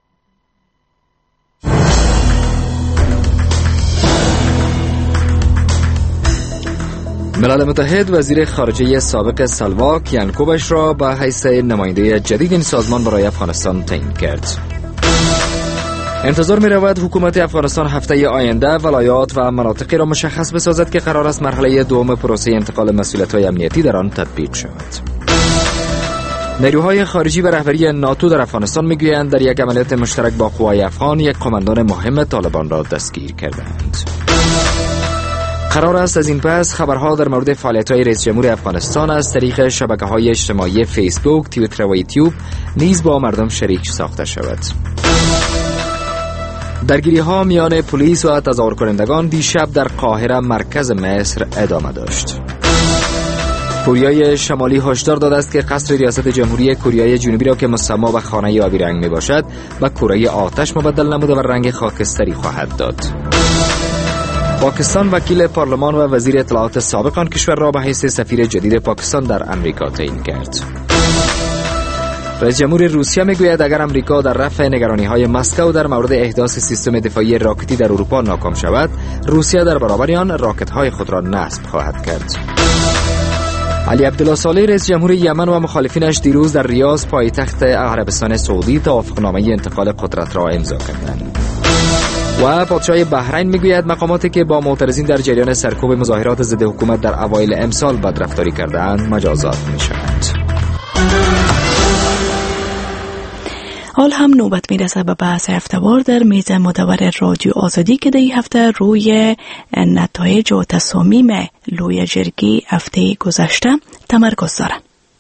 ملل متحد وزیر خارجه سابق سلواک یانکوبش را به حیث نماینده جدید این سازمان برای افغانستان تعیین کرد. انتظار می رود حکومت افغانستان هفته آینده ولایات و مناطقی را مشخص بسازد که قرار است مرحله دوم پروسه انتقال مسئولیت‌های امنیتی در آن تطبیق شود. نیروهای خارجی به رهبری ناتو در افغانستان میگویند در یک عملیات مشترک با قوای افغان یک کماندان مهم طالبان را دستگیر کردند. قرار است از این پس خبرها در مورد فعالیت‌های رئیس جمهور افغانستان از طریق شبکه‌های اجتماعی فیسبوک، توییتر و یوتیوب نیز با مردم شریک ساخته شود. درگیری‌ها میان پلیس و تظاهر کنندگان دیشب در قاهره مرکز مصر ادامه داشت. کره شمالی هشدار داده است که قصر ریاست جمهوری کره جنوبی را که مسما به خانه آبی رنگ میباشد و کره آتش مبدل نموده و رنگ خاکستری خواهد داد. پاکستان وکیل پارلمان و وزیر اطلاعات سابق آن کشور را به حیث سفیر جدید پاکستان در امریکا تعیین کرد. رئیس جمهور روسیه میگوید اگر امریکا در رفع نگرانی‌های مسکو در مورد احداث سیستم دفاعی راکتی در اروپا ناکام شود، روسیه در برابر آن راکت‌های خود را نصب خواهد کرد. علی عبدالله صالح رئیس جمهور یمن و مخالفینش دیروز در ریاض پایتخت عربستان سعودی توافقنامه انتقال قدرت را امضا کردند. و پادشاه بحرین میگوید مقاماتی که با معترضین در جریان سرکوب مظاهرات ضد حکومت در اوایل امسال بدرفتاری کرده‌اند مجازات می‌شوند. حال هم نوبت میرسه به بحث هفته‌وار در میز مدور رادیو آزادی که در این هفته روی نتایج و تصامیم لوی جرگه هفته گذشته تمرکز داره.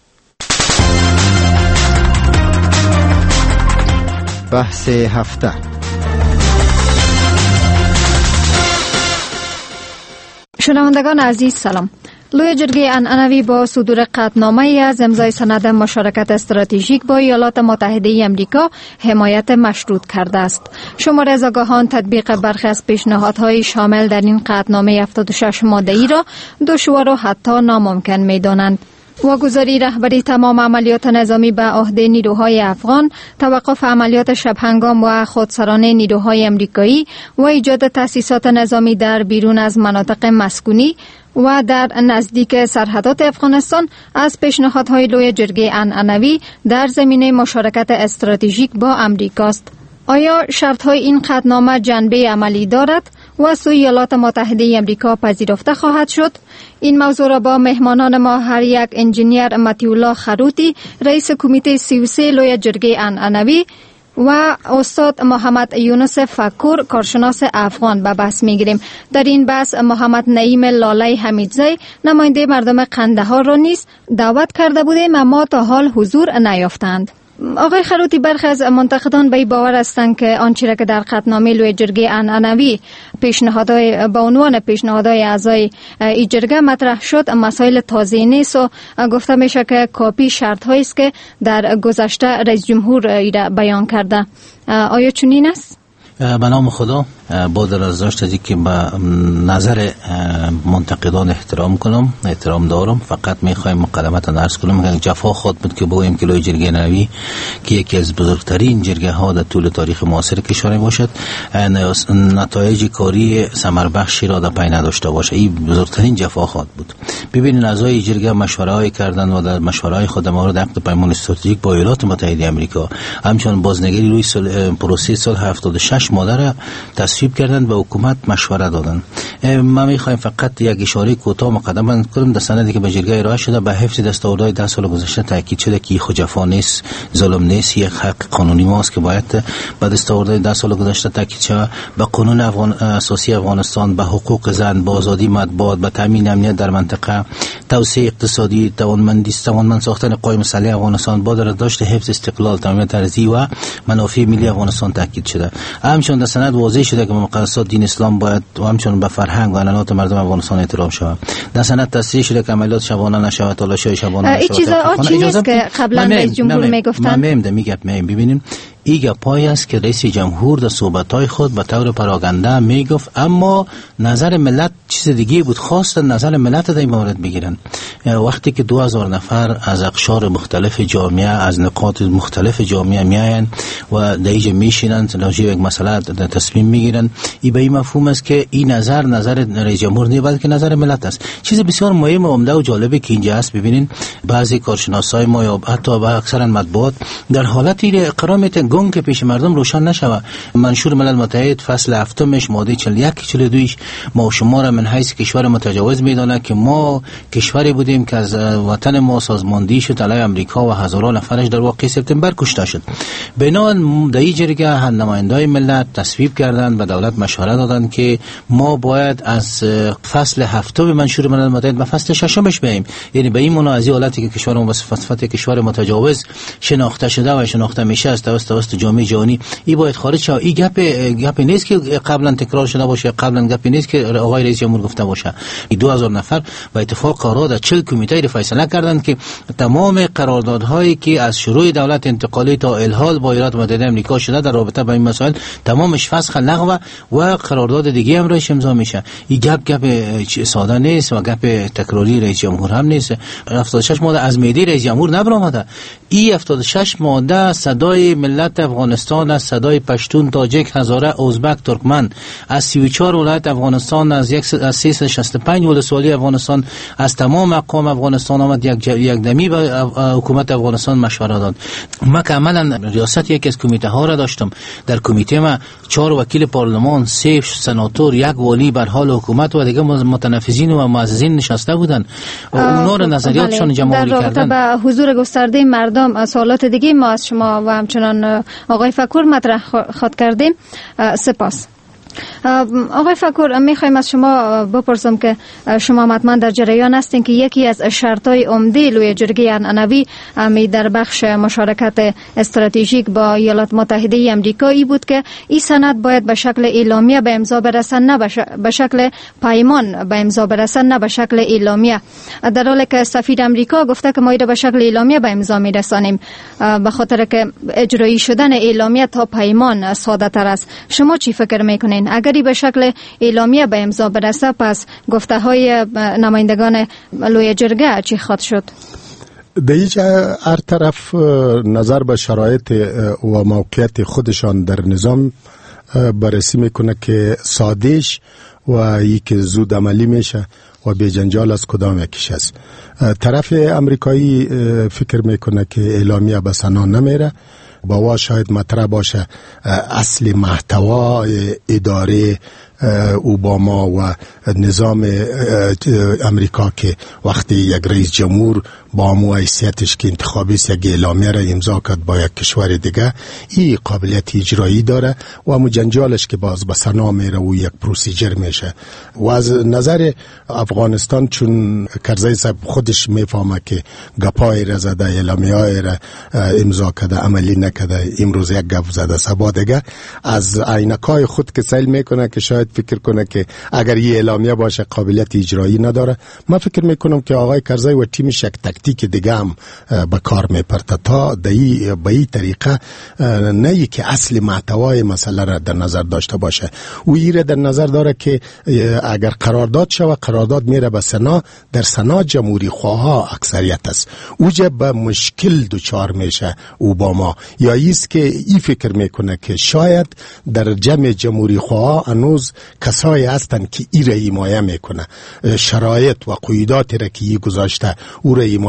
بحث هفته. شنوندگان عزیز سلام. لوی جرگه عنعنوی با صدور قطعنامه از امضای سند مشارکت استراتژیک با ایالات متحده آمریکا حمایت مشروط کرده است. شمار از آگاهان تطبیق برخی از پیشنهادهای شامل در این قطعنامه هفتاد و شش ماده‌ای را دشوار و حتی ناممکن می‌دانند. واگذاری رهبری تمام عملیات نظامی به عهده نیروهای افغان، توقف عملیات شبهنگام و خودسرانه نیروهای امریکایی و ایجاد تأسیسات نظامی در بیرون از مناطق مسکونی و در نزدیک سرحدات افغانستان از پیشنهادهای لوی جرگه عنعنوی در زمینه مشارکت استراتژیک با امریکاست. آیا شرطهای این قطعنامه جنبه عملی دارد و سوی ایالات متحده آمریکا پذیرفته خواهد شد؟ این موضوع را با مهمانان ما هر یک انجینیر متیولا خروتی رئیس کمیته سی و سه لوی جرگه عنعنوی و استاد محمد یونس فکور کارشناس افغان به بحث میگیریم. در این بحث محمد نعیم لاله حمیدزی نماینده مردم قندهار را نیز دعوت کرده بودیم اما تا حال حضور نیافتند. آقای خروتی، برخی از منتقدان به باور هستند که آنچه را که در قطعنامه لوی جرگه عنعنوی پیشنهادهای با عنوان پیشنهادهای اعضای این جرگه مطرح شد مسائل تازه نیست و گفته میشه که کاپی شرط‌هایی است که در گذشته رئیس جمهور را بیان کرده. آیا چنین است؟ به نام خدا، با درازداشت از اینکه به نظر منتقدان احترام کنم، احترام دارم، فقط میخوایم مقدمتا عرض کنم که جفا خود بود که بگوییم که لوی جرگه عنعنوی که یکی از بزرگترین جرگه ها در طول تاریخ معاصر کشور باشد نتایج کاری ثمر بخشی را در پی نداشته باشه، این بزرگترین جفا خود بود. ببینید اعضای جرگه مشوره های کردن و در مشوره های خود مورد عقد پیمان استراتژیک با ایالات متحده آمریکا همچنان بازنگری روی پروسه سال هفتاد و شش ماده را تصویب تصویب کردند و حکومت مشوره دادند. ما میخوایم فقط یک اشاره کوتاه مقدمه کنیم. در سندی که به جرگه ارائه شده به حفظ دستاوردهای ده سال گذشته تاکید شده که خود جفا نیست، ظلم نیست، یک حق قانونی ماست که باید به دستاوردهای ده سال گذشته تاکید شود، به قانون افغان اساسی افغانستان، به حقوق زن، به آزادی مطبوعات، به تامین امنیت در منطقه، توسعه اقتصادی، توانمندی توانمند ساختن قوای مسلح افغانستان با داشت حفظ استقلال، تامین ارضی و منافع ملی افغانستان تاکید شده. همچنین در سند واضح شده که مقدسات دین اسلام باید و همچنین به فرهنگ و عنعنات مردم افغانستان احترام شود. در سند تصریح شده که عملیات شبانه نشود، تلاش‌های شبانه نشود. این چیزا آچی نیست که قبلا رئیس جمهور میگفتن. من میگم میگم ببینیم ایگه پای است که رئیس جمهور در صحبت‌های خود به طور پراگنده میگفت، اما نظر ملت چیز دیگه بود. خواست نظر ملت در این مورد بگیرن. وقتی که دو هزار نفر از اقشار مختلف جامعه، از نقاط مختلف جامعه میاین و در اینجا میشینن راجع به یک مسئله تصمیم میگیرن، این به این مفهوم است که این نظر نظر رئیس جمهور نیست بلکه نظر ملت است. چیز بسیار مهم و عمده و جالبی که اینجا است، ببینین بعضی کارشناسای ما یا حتی با اکثرا مطبوعات در حالتی اقرار میتن گنگ که پیش مردم روشن نشود. منشور ملل متحد فصل هفتمش ماده چهل و یک چهل و دو ما و شما را من حیث کشور متجاوز میدانه که ما کشوری بودیم که از وطن ما سازماندهی شد علیه امریکا و هزاران نفرش در واقع سپتامبر کشته شد. بنابراین در این جرگه نمایندگان ملت تصویب کردند و دولت مشوره دادند که ما باید از فصل هفتم منشور ملل متحد به فصل ششمش بریم، یعنی به این معنی از این حالتی که کشور ما به صفت کشور متجاوز شناخته شده و شناخته میشه از توسط جامعه جهانی، این باید خارج شود. این گپ گپ نیست که قبلا تکرار شده باشه، قبلا گپ نیست که آقای رئیس جمهور گفته باشه. این دو هزار نفر با اتفاق قرار چهل کمیته فیصله کردند که تمام قراردادهایی که از شروع دولت انتقالی تا الحال با ایالات متحده آمریکا شده در رابطه با این مسائل تمامش فسخ لغو و قرارداد دیگه هم روش امضا میشه. این گپ گپ ساده نیست و گپ تکراری رئیس جمهور هم نیست. هفتاد و شش ماده از میده رئیس جمهور نبرآمده. این هفتاد و شش ماده صدای ملت افغانستان، از صدای پشتون، تاجیک، هزاره، ازبک، ترکمن، از سی و چهار ولایت افغانستان، از یک از سیصد و شصت و پنج ولسوالی افغانستان، از تمام اقوام افغانستان آمد یک یک دمی به حکومت افغانستان مشوره داد. من کاملا ریاست یکی از کمیته ها را داشتم. در کمیته ما چهار وکیل پارلمان، سه سناتور، یک والی بر حال حکومت و دیگه متنفذین و معززین نشسته بودند. اونا را نظریاتشون جمع آوری کردن. در به حضور گسترده مردم سوالات دیگه ما از شما و همچنان آقای فکور مطرح خواهد کردیم. سپاس. آقای فکور، میخوایم از شما بپرسم که شما حتما در جریان هستین که یکی از شرطهای عمده لوی جرگه عنعنوی امی در بخش مشارکت استراتژیک با ایالات متحده آمریکایی بود که این سند باید به شکل اعلامیه به امضا برسن، نه به شکل پیمان به امضا برسن، نه به شکل اعلامیه، در حالی که سفیر امریکا گفته که ما به شکل اعلامیه به امضا میرسانیم به خاطر که اجرایی شدن اعلامیه تا پیمان ساده تر است. شما چی فکر میکنین؟ اگری به شکل اعلامیه به امضا برسه پس گفته های نمایندگان لوی جرگه چی خواهد شد؟ در اینجا هر طرف نظر به شرایط و موقعیت خودشان در نظام بررسی میکنه که سادهش و یک زود عملی میشه و بی جنجال از کدام یکیش است. طرف امریکایی فکر میکنه که اعلامیه به سنا نمیره، باوا شاید مطرح باشه اصل محتوا اداره اوباما و نظام امریکا که وقتی یک رئیس جمهور با مو حیثیتش که انتخابی است یک اعلامیه را امضا کرد با یک کشور دیگه، این قابلیت اجرایی داره و مجنجالش که باز به سنا میره و یک پروسیجر میشه. و از نظر افغانستان چون کرزی صاحب خودش میفهمه که گپای را زده، اعلامیه های را امضا کرده، عملی نکرده، امروز یک گپ زده، سبا دیگه از عینکای خود که سیل میکنه که شاید فکر کنه که اگر یه اعلامیه باشه قابلیت اجرایی نداره. من فکر میکنم که آقای کرزی و تیمش یک تکتیک دیگه هم به کار میپرته تا دایی به این طریقه نه که اصل محتوای مسئله را در نظر داشته باشه. او ایره در نظر داره که اگر قرارداد شود قرارداد میره به سنا، در سنا جمهوری خواه اکثریت است، اوجه به مشکل دوچار میشه اوباما. یا ایست که ای فکر میکنه که شاید در جمع جمهوری خواه انوز کسایی هستند که ای را حمایه میکنه، شرایط و قیوداتی را که ای گذاشته او را حمایه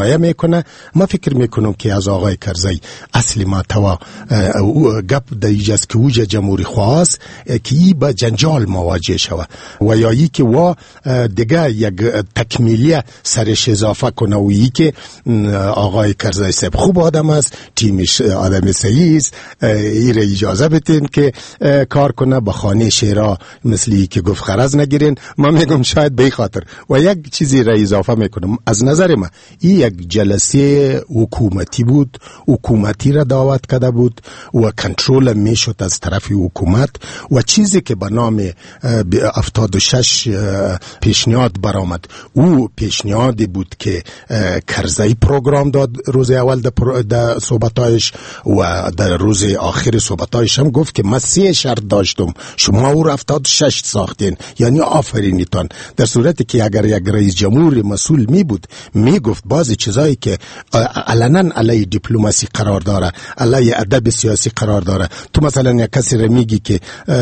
حمایه میکنه. ما فکر میکنم که از آقای کرزی اصل ما توا گپ در ایجاز که اوج جمهوری خواست که ای با جنجال مواجه شود و یا ای که و دیگه یک تکمیلیه سرش اضافه کنه و ای که آقای کرزی صاحب خوب آدم است، تیمش آدم صحیح است، ای را اجازه بتین که کار کنه، با خانه شیرا مثلی که گفت خرز نگیرین. ما میگم شاید به خاطر و یک چیزی را اضافه میکنم. از نظر ما این یک جلسه حکومتی بود، حکومتی را دعوت کرده بود و کنترل میشد از طرف حکومت و چیزی که به نام هفتاد و شش پیشنهاد برآمد او پیشنهادی بود که کرزی پروگرام داد روز اول در صحبتایش و در روز آخر صحبتایش هم گفت که من سه شرط داشتم، شما او هفتاد و شش ساختین، یعنی آفرینیتان. در صورتی که اگر یک رئیس جمهور مسئول می بود می گفت بعضی چیزایی که علنا علیه دیپلماسی قرار داره، علیه ادب سیاسی قرار داره. تو مثلا یک کسی را میگی که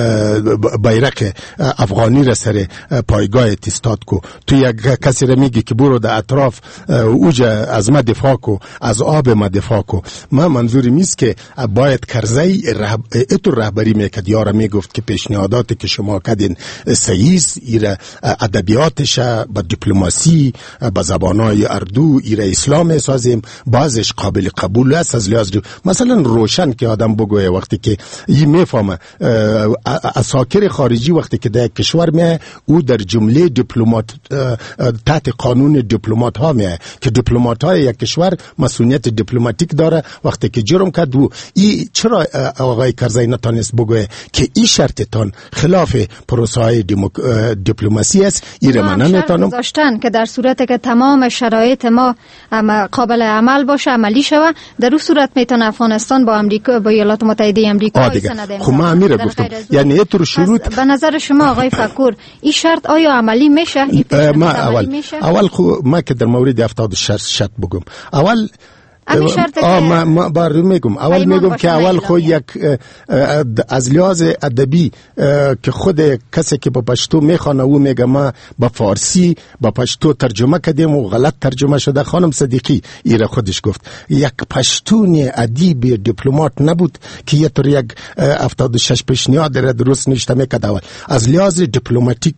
بیرق افغانی را سر پایگاه تستاد کو، تو یک کسی را میگی که برو در اطراف اوج از ما دفاع کو، از آب ما دفاع کو. ما منظوری نیست که باید کرزی رهب... اتو رهبری میکرد یا را میگفت که پیشنهاداتی که شما کردین صحیح است، ایره ادبیاتش با دیپلماسی با زبانهای اردو ایره اسلام سازیم، بعضش قابل قبول است از لحاظ مثلا روشن که آدم بگوه وقتی که این میفهمه اساکر خارجی وقتی که در کشور میه او در جمله دیپلمات تحت قانون دیپلمات ها میه که دیپلمات های یک کشور مسئولیت دیپلماتیک داره. وقتی که جرم کرد و ای چرا آقای کرزی نتانست بگوه که این شرطتان خلاف پروسه های دیپلماسی است؟ ایره من نمیتونم گذاشتن که در صورتی که تمام شرایط ما قابل عمل باشه، عملی شود، در اون صورت میتونه افغانستان با امریکا با ایالات متحده امریکا سند امضا. خب ما امیر گفتم یعنی اینطور شروط. به نظر شما آقای فکور این شرط آیا عملی میشه؟ ما اول میشه؟ اول خو ما که در مورد هفتاد و شش شرط بگم اول آه ما ما بار میگم اول میگم که اول خو یک از لحاظ ادبی که خود کسی که با پشتو میخوانه او میگه ما با فارسی با پشتو ترجمه کردیم و غلط ترجمه شده. خانم صدیقی ایره خودش گفت یک پشتون ادیب دیپلمات نبود که یه طور یک هفتاد و شش پیشنهاد را درست نوشته میکرد. اول از لحاظ دیپلماتیک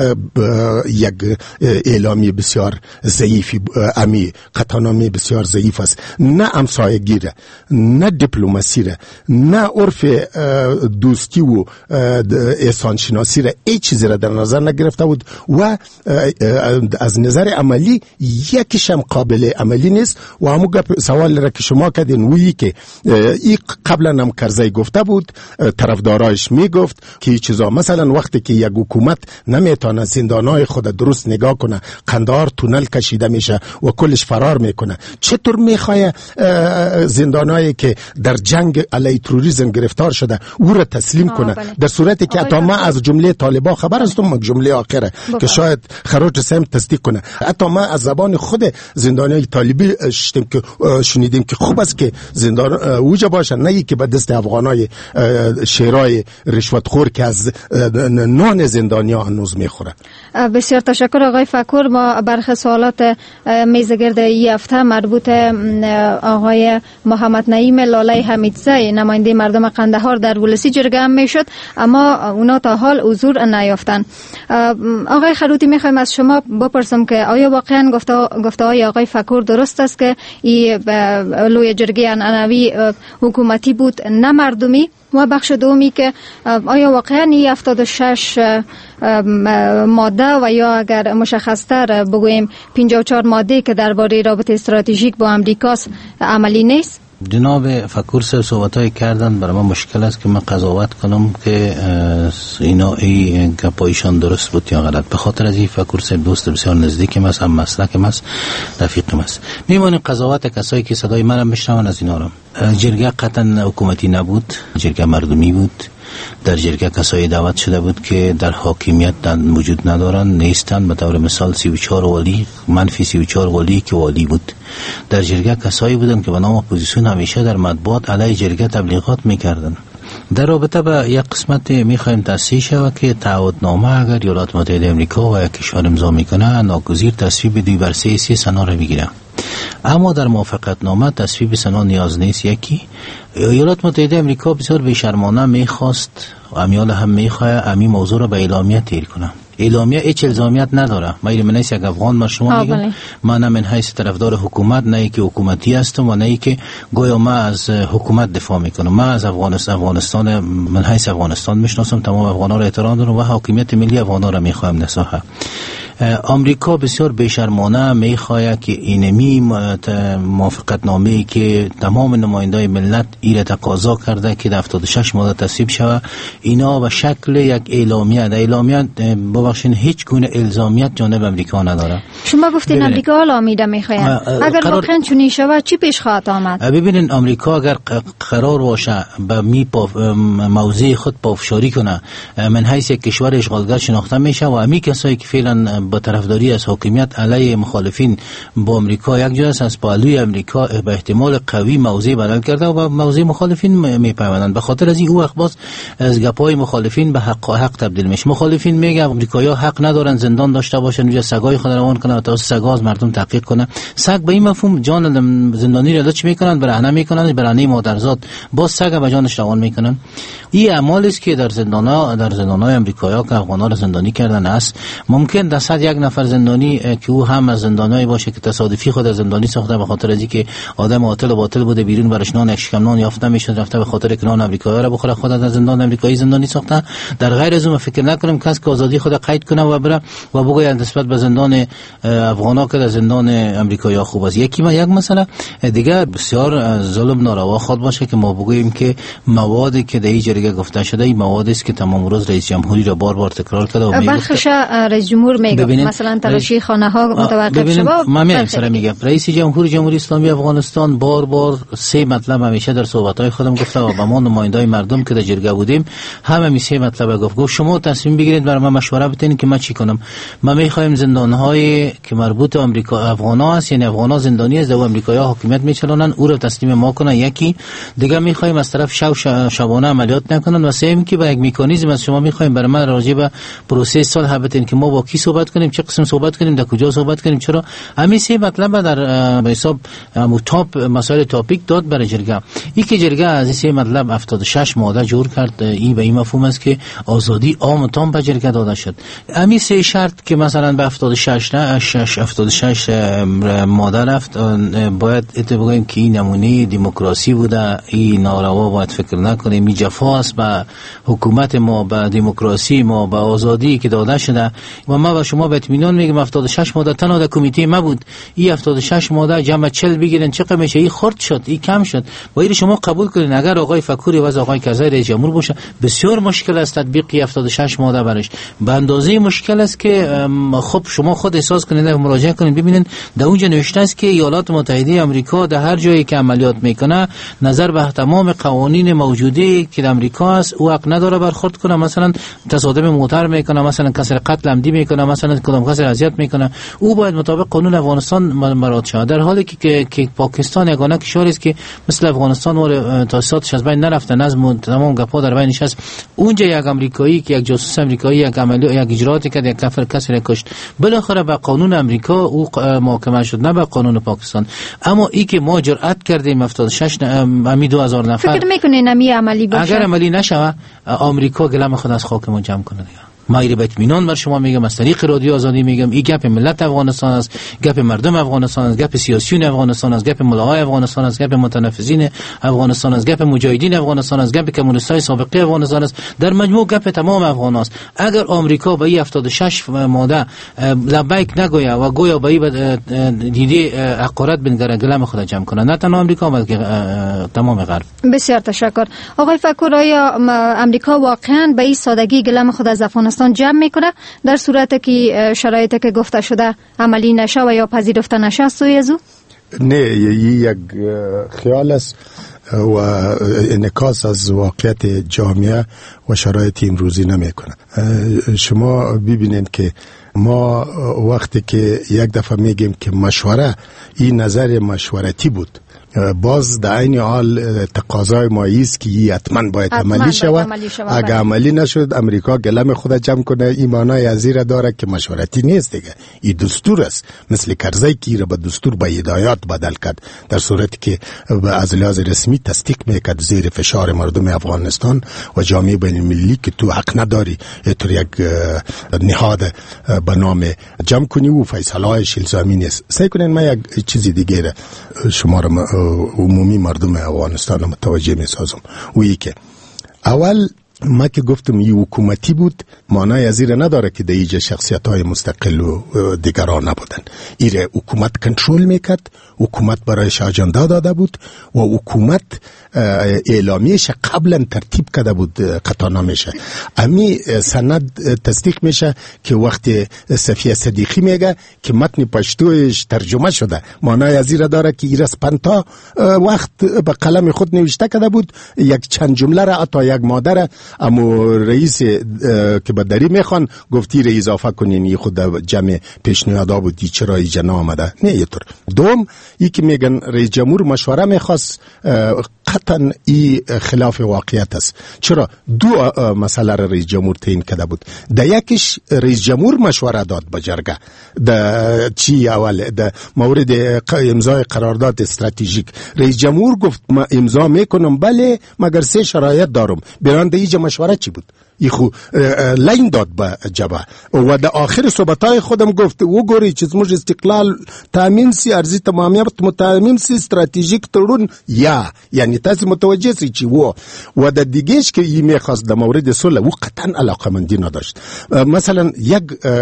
یک اعلامی بسیار ضعیفی، امی قطعنامه بسیار ضعیف است. نه همسایگیره، نه دیپلماسی ره، نه عرف دوستی و احسان شناسی ره، ای چیزی را در نظر نگرفته بود و از نظر عملی یکیش هم قابل عملی نیست. و همون سوال را که شما کردین وی که ای قبلا هم کرزی گفته بود، طرفدارایش میگفت که این چیزا مثلا وقتی که یک حکومت نمیتونه زندانای خود درست نگاه کنه، قندار تونل کشیده میشه و کلش فرار میکنه، چطور میخواه زندانایی که در جنگ علیه تروریسم گرفتار شده او را تسلیم کنه؟ بله. در صورتی که حتی ما از جمله طالبان خبر هستم، جمله آخره بله. که شاید خراج سم تصدیق کنه، حتی ما از زبان خود زندانیای طالبی شنیدیم که شنیدیم که خوب است که زندان اوجا باشن، نه که به دست افغانای شیرای رشوتخور که از نان زندانیا هنوز میخوره. بسیار تشکر آقای فکور. ما برخی سوالات میزگرد این هفته مربوط آقای محمد نعیم لاله حمیدزی نماینده مردم قندهار در ولسی جرگه هم میشد، اما اونا تا حال حضور نیافتن. آقای خروتی میخوایم از شما بپرسم که آیا واقعا گفته گفته های آقای فکور درست است که این لوی جرگه عنعنوی حکومتی بود نه مردمی؟ و بخش دومی که آیا واقعا این هفتاد و شش ماده و یا اگر مشخصتر بگوییم پنجاه و چهار ماده که درباره رابطه استراتژیک با امریکاست عملی نیست؟ جناب فکور صاحب صحبتایی کردن، برای من مشکل است که من قضاوت کنم که اینا ای گپایشان درست بود یا غلط. به خاطر از این فکور صاحب دوست بسیار نزدیکم است، هم مسلکم است، رفیقم است. میمونه قضاوت کسایی که صدای منم میشنون از اینا رو. جرگه قطعا حکومتی نبود، جرگه مردمی بود. در جرگه کسایی دعوت شده بود که در حاکمیت وجود ندارن، نیستن. به طور مثال سی و چهار والی، منفی سی و چهار والی که والی بود. در جرگه کسایی بودن که به نام اپوزیسیون همیشه در مطبوعات علیه جرگه تبلیغات میکردن. در رابطه به یک قسمت میخوایم تصحیح شود که تعهدنامه اگر ایالات متحده امریکا و یک کشور امضا میکنه ناگزیر تصویب دوی بر سه سی سنا را میگیره. اما در موافقت نامه تصویب سنا نیاز نیست. یکی ایالات متحده امریکا بسیار بیشرمانه میخواست و امیال هم میخواه امی موضوع را به اعلامیه تیر کنه. اعلامیه هیچ الزامیت نداره. من من یک افغان من شما میگم من نه من حیث طرفدار حکومت، نه که حکومتی هستم و نه که گویا من از حکومت دفاع میکنم. من از افغانستان افغانستان من حیث افغانستان میشناسم، تمام افغانا را احترام دارم و حاکمیت ملی افغانا را میخوایم نصاحه. آمریکا بسیار بیشرمانه میخواه که اینمی موافقت نامه‌ای که تمام نمایندای ملت ایره تقاضا کرده که در هفتاد و شش ماده تصویب شود، اینا به شکل یک اعلامیه، در اعلامیه ببخشید هیچ گونه الزامیت جانب امریکا نداره. شما گفتین امریکا حالا میده میخواد، اگر قرار... واقعا چنین شود چی پیش خواهد آمد؟ ببینین آمریکا اگر قرار باشه به می موضع خود پافشاری کنه من حیث یک کشور اشغالگر شناخته میشه و همین کسایی که فعلا با طرفداری از حاکمیت علیه مخالفین با امریکا یک جا از پهلوی امریکا به احتمال قوی موضع بدل کرده و با موضع مخالفین میپیوندند. به خاطر از این او وقت باز از گپای مخالفین به حق حق تبدیل میشه. مخالفین میگه امریکایی‌ها حق ندارن زندان داشته باشن، یا سگای خود روان کنن تا سگا از مردم تحقیق کنه. سگ به این مفهوم جان زندانی را چی میکنن؟ برهنه میکنن، برهنه مادرزاد، باز سگ به جانش روان میکنن. این اعمالی است که در زندان‌ها در زندان‌های امریکایی‌ها که افغان‌ها را زندانی کردن است. ممکن در صد یک نفر زندانی که او هم از زندانایی باشه که تصادفی خود از زندانی ساخته به خاطر از اینکه آدم عاطل و باطل بوده، بیرون برش نان یک شکم نان یافته میشه، رفته به خاطر که نان امریکایی را بخوره خود از زندان امریکایی زندانی ساخته. در غیر از اون فکر نکنم کسی که آزادی خود قید کنه و بره و بگه نسبت به زندان افغانا که در زندان امریکایی خوب است. یکی ما یک مسئله دیگه بسیار ظلم ناروا خود باشه که ما بگوییم که موادی که در این جریگه گفته شده این موادی است که تمام روز رئیس جمهوری را بار بار تکرار کرده و برخش رئیس جمهور میگه مثلا تلاشی خانه ها متوقف شد. من همسر میگم رئیس جمهور جمهوری اسلامی افغانستان بار بار سه مطلب همیشه در صحبت‌های خودم گفته و با ما نمایندای مردم که در جرگه بودیم هم می سه مطلب گفت. گفت شما تصمیم بگیرید برای من مشوره بدین که من چی کنم. ما می‌خوایم زندان‌های که مربوط امریکا افغانا است، یعنی افغانا زندانی است و امریکایی‌ها حکومت می‌چلونن او را تسلیم ما کنن. یکی دیگه می‌خوایم از طرف شو شبانه عملیات نکنن و سوم که با یک مکانیزم از شما می‌خوایم برای من راجع به پروسه صلح بدین که ما با کی صحبت کنیم، چه قسم صحبت کنیم، در کجا صحبت کنیم. چرا همین سه مطلب در به حساب متاپ مسائل تاپیک داد برای جرگه. این که جرگه از این سه مطلب هفتاد و شش ماده جور کرد. این به این مفهوم است که آزادی عام و تام به جرگه داده شد. همین سه شرط که مثلا به هفتاد و شش نه شش هفتاد و شش ماده رفت، باید اتفاقا بگیم که این نمونه دموکراسی بوده. این ناروا باید فکر نکنیم. این جفا است به حکومت ما، به دموکراسی ما، به آزادی که داده شده. و ما و شما به اطمینان میگم هفتاد و شش ماده تنها در کمیته ما بود. این هفتاد و شش ماده جمع چهل بگیرن چقدر میشه؟ این خرد شد، این کم شد. باید شما قبول کنین اگر آقای فکوری و از آقای کرزی رئیس جمهور باشه بسیار مشکل است تطبیق هفتاد و شش ماده برش. به اندازه مشکل است که خب شما خود احساس کنید، مراجعه کنید ببینید در اونجا نوشته است که ایالات متحده آمریکا در هر جایی که عملیات میکنه نظر به تمام قوانین موجوده که در آمریکا است او حق نداره برخورد کنه. مثلا تصادم موتر میکنه، مثلا کسر قتل عمدی میکنه، مثلا کدام کس اذیت میکنه، او باید مطابق قانون افغانستان مراعات شود. در حالی که که پاکستان یگانه کشوری است که مثل افغانستان و تاسیساتش از بین نرفته، نظم تمام گپا در بینش است. اونجا یک آمریکایی که یک جاسوس آمریکایی یک عملی یک اجرااتی کرد، یک کفر کسی کشت، بالاخره به قانون آمریکا او محاکمه شد، نه به قانون پاکستان. اما ای که ما جرأت کردیم هفتاد و شش امی دو هزار نفر فکر میکنین امی عملی باشه؟ اگر عملی نشه آمریکا گلم خود از خاک ما جمع کنه دیگه. ما ایره به اطمینان بر شما میگم، از طریق رادیو آزادی میگم، این گپ ملت افغانستان است، گپ مردم افغانستان است، گپ سیاسیون افغانستان است، گپ ملاهای افغانستان است، گپ متنفذین افغانستان است، گپ مجاهدین افغانستان است، گپ کمونیستای سابقه افغانستان است، در مجموع گپ تمام افغان است. اگر آمریکا به این هفتاد و شش ماده لبیک نگویا و گویا به این دیده حقارت بنگره گلم خود جمع کنه، نه تنها آمریکا بلکه تمام غرب. بسیار تشکر. آقای فکور، آیا آمریکا واقعا به این سادگی گلم خود از افغانستان جمع میکنه در صورتی که شرایطی که گفته شده عملی نشه و یا پذیرفته نشه سوی از او؟ نه، یک خیال است و انعکاس از واقعیت جامعه و شرایط امروزی نمیکنه. شما ببینید که ما وقتی که یک دفعه میگیم که مشوره، این نظر مشورتی بود، باز در این حال تقاضای مایی است که حتما باید عملی شود. اگر عملی نشد امریکا گلم خود جمع کنه. ایمانای ازیره داره که مشورتی نیست دیگه، این دستور است، مثل کرزی که را به دستور به هدایات بدل کرد، در صورتی که از لحاظ رسمی تصدیق میکرد زیر فشار مردم افغانستان و جامعه بین المللی که تو حق نداری طور یک نهاد به نام جمع کنی و فیصله هایش الزامی نیست. سعی کنین من یک چیزی دیگه را شما را عمومی مردم افغانستان را متوجه می سازم. و ای که اول ما که گفتم این حکومتی بود، معنای از این نداره که در اینجا شخصیت های مستقل و دیگران نبودن. ایره حکومت کنترل میکرد، حکومت برایش اجندا داده بود و حکومت اعلامیش قبلا ترتیب کرده بود قطع نمیشه. امی سند تصدیق میشه که وقتی صفیه صدیقی میگه که متن پشتوش ترجمه شده، معنای از این داره که ایره سپنتا وقت به قلم خود نوشته کرده بود، یک چند جمله را اتا یک ماده اما رئیس که به دری میخوان گفتی را اضافه کنین، این خود جمع پیشنهادا بودی چرا ایجا نامده. نه یه طور. دوم ای که میگن رئیس جمهور مشوره میخواست، قطعا ای خلاف واقعیت است. چرا؟ دو مسئله را رئیس جمهور تعیین کرده بود. در یکیش رئیس جمهور مشوره داد به جرگه در چی اول در مورد امضای قرارداد استراتژیک. رئیس جمهور گفت ما امضا میکنم، بله مگر سه شرایط دارم. بران در اینجا مشوره چی بود؟ ای خو لین داد به جبه و در آخر صحبتای خودم گفت و گوری چیز موج استقلال تامین سی، ارزی تمامیت متامین سی، استراتژیک ترون یا یعنی تاسی متوجه سی چی و و در دیگهش که ای میخواست در مورد صلح و قطعا علاقه مندی نداشت. مثلا یک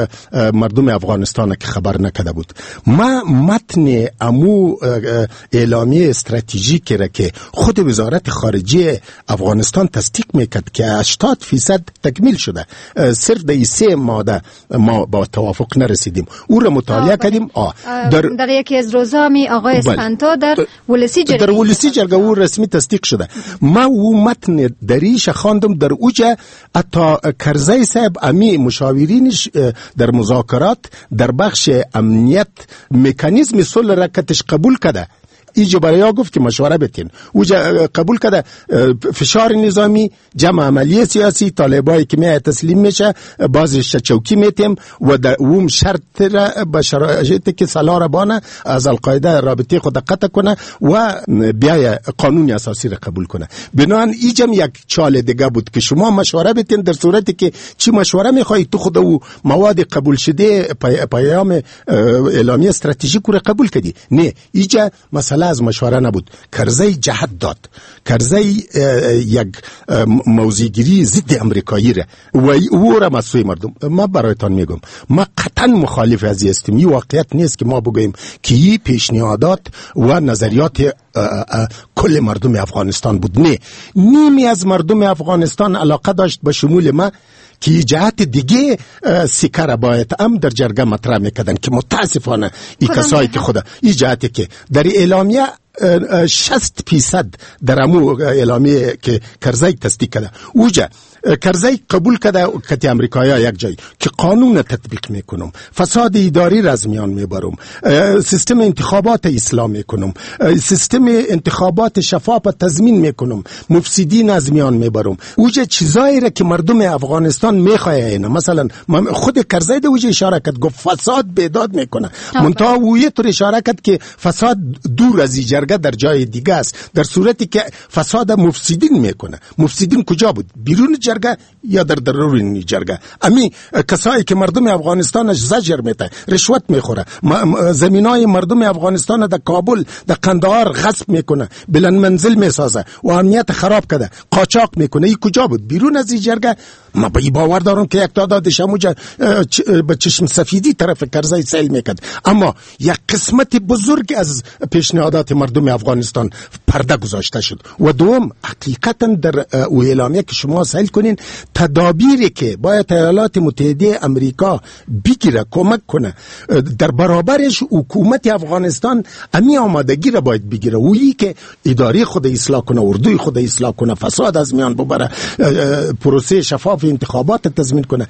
مردم افغانستان که خبر نکده بود، ما متن امو اعلامیه استراتژیک را که خود وزارت خارجه افغانستان تصدیق میکرد که هشتاد فیصد تکمیل شده، صرف در سه ماده ما با توافق نرسیدیم، او را مطالعه کردیم. آه در, در یکی از روزها می آقای اسپنتا در ولسی جرگه در ولسی جرگه او رسمی تصدیق شده. ما او متن دریش خواندم، در اوجه اتا کرزی صاحب امی مشاورینش در مذاکرات در بخش امنیت مکانیزم صلح را کتش قبول کرده. ایجا برای گفت که مشوره بتین اوجا قبول کرده. فشار نظامی، جمع عملی سیاسی، طالبایی که میای تسلیم میشه بازش چوکی میتیم و در اوم شرط را به شرایطی که سلا را بانه از القاعده رابطه خود قطع کنه و بیای قانون اساسی را قبول کنه. بنابراین ایجا یک چاله دیگه بود که شما مشوره بتین، در صورتی که چی مشوره میخوای تو خود او مواد قبول شده پیام اعلامیه استراتژیک را قبول کردی. نه، ایجا مثلا از مشوره نبود. کرزی جهت داد. کرزی یک موضعگیری ضد امریکایی ره و او را مسئول مردم. ما برایتان میگم ما قطعا مخالف از هستیم. این واقعیت نیست که ما بگوییم که این پیشنهادات و نظریات کل مردم افغانستان بود. نه، نیمی از مردم افغانستان علاقه داشت به شمول ما که جهت دیگه سکر باید هم در جرگه مطرح میکردن که متاسفانه ای کسایی که خدا ای جهتی که در اعلامیه شصت فیصد در امو اعلامیه که کرزی تصدیق کرده اوجه کرزی قبول کرده که امریکایی یک جای که قانون تطبیق میکنم، فساد اداری را از میان میبرم، سیستم انتخابات اسلام میکنم، سیستم انتخابات شفاف تضمین میکنم، مفسدین از میان میبرم. اوجه چیزایی را که مردم افغانستان میخواه اینا. مثلا خود کرزی ده اوجه اشاره کرد گفت فساد بیداد میکنه، منتها اویه طور اشاره کرد که فساد دور از جرگه در جای دیگه است، در صورتی که فساد مفسدین میکنه. مفسدین کجا بود؟ بیرون جرگه یا در درون جرگه؟ امی کسایی که مردم افغانستانش زجر میته، رشوت میخوره، زمینای مردم افغانستان در کابل در قندهار غصب میکنه، بلند منزل میسازه و امنیت خراب کرده، قاچاق میکنه. این کجا بود؟ بیرون از این جرگه. ما به باور دارم که یک تعداد شموجه به چشم سفیدی طرف کرزی سیل میکرد، اما یک قسمت بزرگ از پیشنهادات مردم افغانستان پرده گذاشته شد. و دوم حقیقتا در اعلامیه که شما سیل کنین، تدابیری که باید ایالات متحده امریکا بگیره کمک کنه در برابرش حکومت افغانستان امی آمادگی را باید بگیره، وی که اداره خود اصلاح کنه، اردوی خود اصلاح کنه، فساد از میان ببره، پروسه شفاف انتخابات تضمین کنه.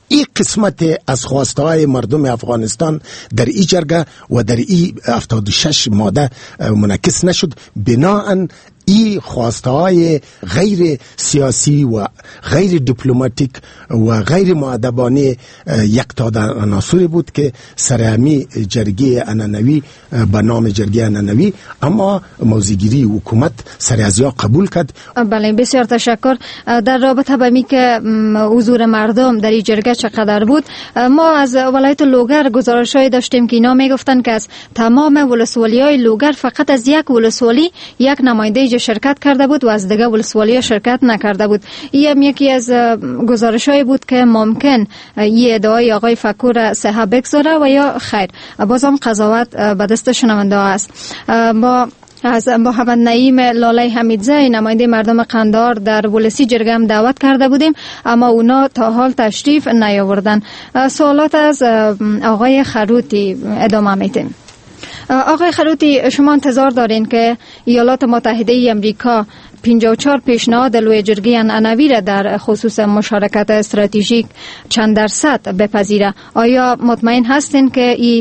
این قسمت از خواسته های مردم افغانستان در این جرگه و در این هفتاد و شش ماده منعکس نشد. بناهن این خواسته های غیر سیاسی و غیر دیپلماتیک و غیر مؤدبانه یک تعداد عناصری بود که سرهمی جرگه عنعنوی به نام جرگه عنعنوی اما موضع‌گیری حکومت سر از یا قبول کرد. بله بسیار تشکر. در رابطه با می که حضور مردم در این جرگه چقدر بود، ما از ولایت لوگر گزارش‌های داشتیم که اینا میگفتن که از تمام ولسوالی‌های لوگر فقط از یک ولسوالی یک نماینده شرکت کرده بود و از دیگه ولسوالی شرکت نکرده بود. این یکی از گزارش‌های بود که ممکن این ادعای آقای فکور صحت بگذاره و یا خیر. بازم قضاوت به دست شنونده است. با از محمد نعیم لاله حمیدزی نماینده مردم قندهار در ولسی جرگه هم دعوت کرده بودیم اما اونا تا حال تشریف نیاوردن. سوالات از آقای خروتی ادامه میدیم. آقای خروتی، شما انتظار دارین که ایالات متحده ای امریکا پنجاه و چهار پیشنهاد لوی جرگه عنعنوی را در خصوص مشارکت استراتژیک چند درصد بپذیره؟ آیا مطمئن هستین که این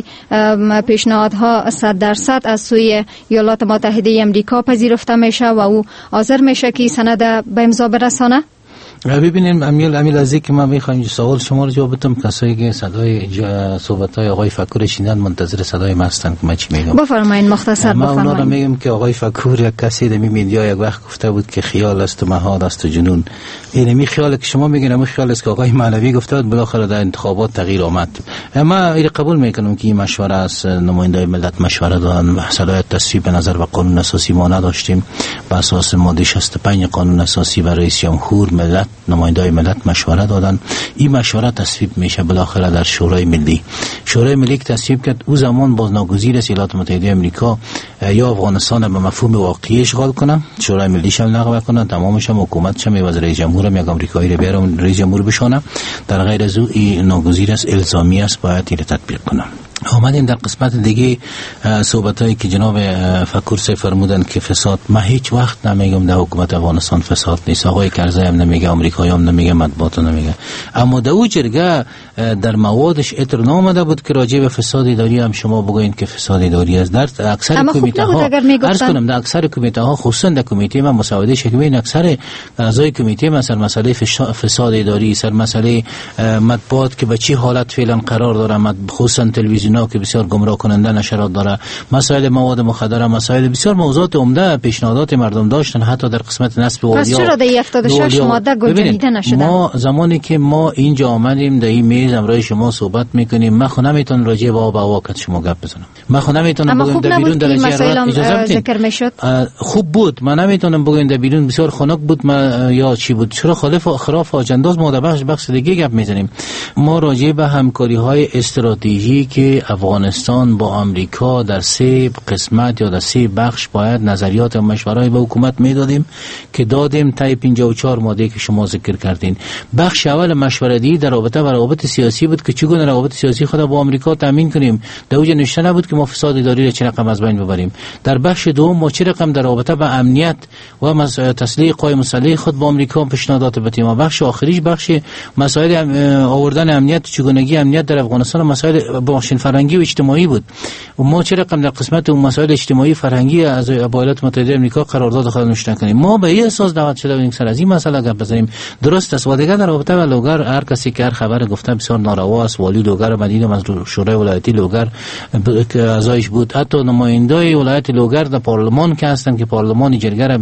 پیشنهادها صد درصد از سوی ایالات متحده ای امریکا پذیرفته میشه و او حاضر میشه که سند به امضا برسانه؟ ببینیم امیل امیل از که من میخوایم سوال شما رو جواب بدم. کسایی که صدای صحبت های آقای فکور شنیدن منتظر صدای ما هستن که من چی میگم. بفرمایید مختصر بفرمایید. من اونا رو میگم که آقای فکور یک کسی در میدیا یک وقت گفته بود که خیال است و مهاد است و جنون. این می خیال که شما میگین همین خیال است که آقای مولوی گفته بود بالاخره در انتخابات تغییر آمد. ما این قبول میکنم که این مشوره از نمایندگان ملت مشوره دادن. صلاحیت تصویب نظر و قانون اساسی ما نداشتیم. بر اساس ماده شصت و پنج قانون اساسی برای رئیس جمهور ملت نمایندگان ملت مشوره دادن. این مشوره تصویب میشه بالاخره در شورای ملی. شورای ملی که تصویب کرد او زمان باز ناگزیر است ایالات متحده آمریکا یا افغانستان به مفهوم واقعی اشغال کنه، شورای ملی شل نقض کنه، تمامش هم حکومت شم و رئیس جمهور هم یک آمریکایی رو بیارم رئیس جمهور بشونه. در غیر از او این ناگزیر است، الزامی است، باید این تطبیق کنه. آمدیم در قسمت دیگه صحبت هایی که جناب فکور سے فرمودن که فساد، ما هیچ وقت نمیگم در حکومت افغانستان فساد نیست. آقای کرزی هم نمیگه، آمریکایی هم نمیگه، مطبوعات نمیگه. اما در او جرگه در موادش اطر نامده بود که راجع به فساد اداری هم شما بگوین که فساد اداری است. در اکثر کمیته ها عرض کنم در اکثر کمیته ها خصوصا در کمیته ما مساعده شکوین اکثر اعضای کمیته مثلا مسئله فساد اداری، سر مسئله مطبوعات که به چه حالت فعلا قرار داره، خصوصا تلویزیون ها که بسیار گمراه کننده نشرات داره، مسائل مواد مخدر، مسائل بسیار موضوعات عمده پیشنهادات مردم داشتن حتی در قسمت نسب ولیا. پس چرا در هفتاد و شش ماده گنجانیده نشده؟ ما زمانی که ما اینجا آمدیم در این میز امروز شما صحبت میکنیم، من خود نمیتونم راجع به آب و هوا شما گپ بزنم. من خود نمیتونم بگم در بیرون درجه حرارت ذکر میشد. خوب بود، من نمیتونم بگم در بیرون بسیار خنک بود ما یا چی بود. چرا خلاف خراف اجنداز ما در بخش بخش دیگه گپ میزنیم. ما راجع به همکاری های استراتژیکی افغانستان با آمریکا در سه قسمت یا در سه بخش باید نظریات و مشوره‌ای به حکومت میدادیم که دادیم تا پنجاه و چهار ماده که شما ذکر کردین. بخش اول مشورتی در رابطه با روابط سیاسی بود که چگونه روابط سیاسی خود با آمریکا تامین کنیم. در اوج نشته نبود که ما فساد اداری را چه رقم از بین ببریم. در بخش دوم ما چه رقم در رابطه با امنیت و تسلیح قوای مسلح خود با آمریکا پیشنهادات بدیم. و بخش آخریش بخش مسائل آوردن امنیت، چگونگی امنیت در افغانستان و مسائل باشن فرهنگی و اجتماعی بود. و ما چه رقم در قسمت اون مسائل اجتماعی فرهنگی از ایالات متحده آمریکا قرارداد خود نوشته کنیم. ما به این اساس دعوت شده بودیم سر از این مسئله گپ بزنیم. درست است. و دیگه در رابطه با لوگر هر کسی که هر خبر گفته بسیار ناروا است. والی لوگر مدینه از شورای ولایتی لوگر که اعضایش بود، حتی نمایندای ولایت لوگر در پارلمان که هستن که پارلمان جرگه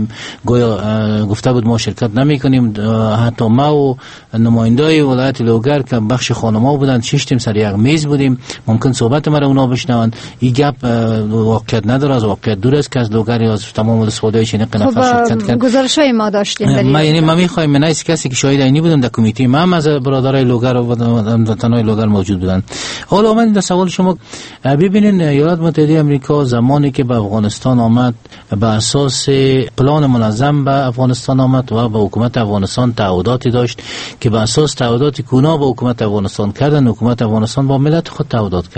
گویا گفته بود ما شرکت نمی‌کنیم. حتی ما و نمایندای ولایت لوگر که بخش خانم‌ها بودن شش سر یک میز بودیم. ممکن صحبت ما رو اونا بشنون. این گپ واقعیت نداره، از واقعیت دور است که از لوگر یا از تمام ولسوالی‌های نق نفر شرکت کرد. گزارش‌های ما داشتیم. ما یعنی ما می‌خوایم من از کسی که شاهد اینی بودم در کمیته، ما هم از برادرای لوگر و وطنای لوگر موجود بودن. حالا من در سوال شما ببینین، ایالات متحده آمریکا زمانی که به افغانستان آمد به اساس پلان منظم به افغانستان آمد و به حکومت افغانستان تعهداتی داشت که به اساس تعهداتی که اونا با حکومت افغانستان کردن، حکومت افغانستان با ملت خود تعهدات کرد.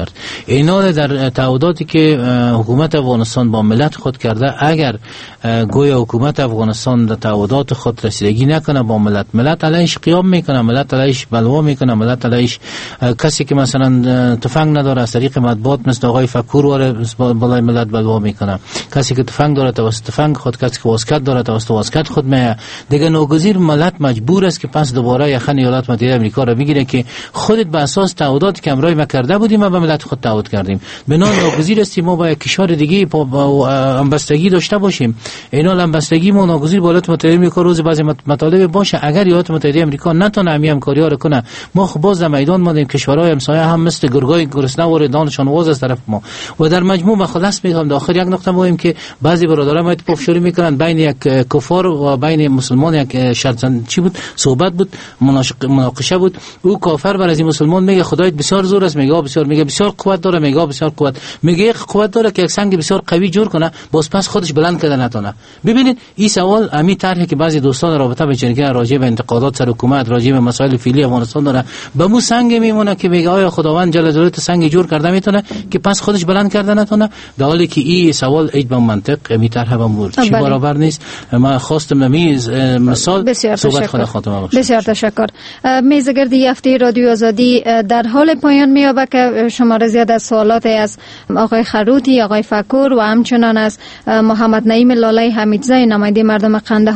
کرد. اینا در تعهداتی که حکومت افغانستان با ملت خود کرده، اگر گویا حکومت افغانستان در تعهدات خود رسیدگی نکنه با ملت، ملت علیش قیام میکنه، ملت علیش بلوا میکنه، ملت علیش کسی که مثلا تفنگ نداره از طریق مطبوعات مثل آقای فکور واره بالای ملت بلوا میکنه، کسی که تفنگ داره توسط تفنگ خود، کسی که واسکت داره توسط واسکت خود میه. دیگه ناگزیر ملت مجبور است که پس دوباره یخن ایالات متحده آمریکا را بگیره که خودت به اساس تعهداتی که امرای ما کرده بودیم و به ملت خود تعهد کردیم. بنا ناگزیر است ما با کشور دیگه همبستگی داشته باشیم. اینا همبستگی ما ناگزیر با ایالات متحده آمریکا روز بعضی مطالب باشه. اگر ایالات متحده آمریکا نتونه همین همکاری‌ها رو کنه، ما خب باز در میدان ماندیم. کشورهای همسایه هم مثل گرگای گرسنه و دانشان واز از طرف ما. و در مجموع به خلاص میگم در آخر یک نقطه مهم که بعضی برادران ما پافشاری میکنن بین یک کفار و بین مسلمان یک شرط چی بود، صحبت بود، مناقشه بود. او کافر بر از این مسلمان میگه خدایت بسیار زور است، میگه بسیار، میگه بسیار قوت داره، میگه بسیار قوت، میگه یک قوت داره که یک سنگ بسیار قوی جور کنه، باز پس خودش بلند کردن نتونه. ببینید این سوال امی طرحی که بعضی دوستان رابطه به جنگی راجع به انتقادات سر حکومت، راجع به مسائل فعلی افغانستان داره، به مو سنگ میمونه که میگه آیا خداوند جل جلاله سنگ جور کرده میتونه که پس خودش بلند کرده نتونه، در حالی که این سوال هیچ به منطق امی طرح به مورد چی برابر نیست. ما خواستم نمیز مثال صحبت خود خاتمه بخشم. بسیار تشکر. میزگردی هفته رادیو آزادی در حال پایان میابه که شمار زیاد از سوالات از آقای خروتی، آقای فکور و همچنان از محمد نعیم لاله حمیدزی نماینده مردم قندهار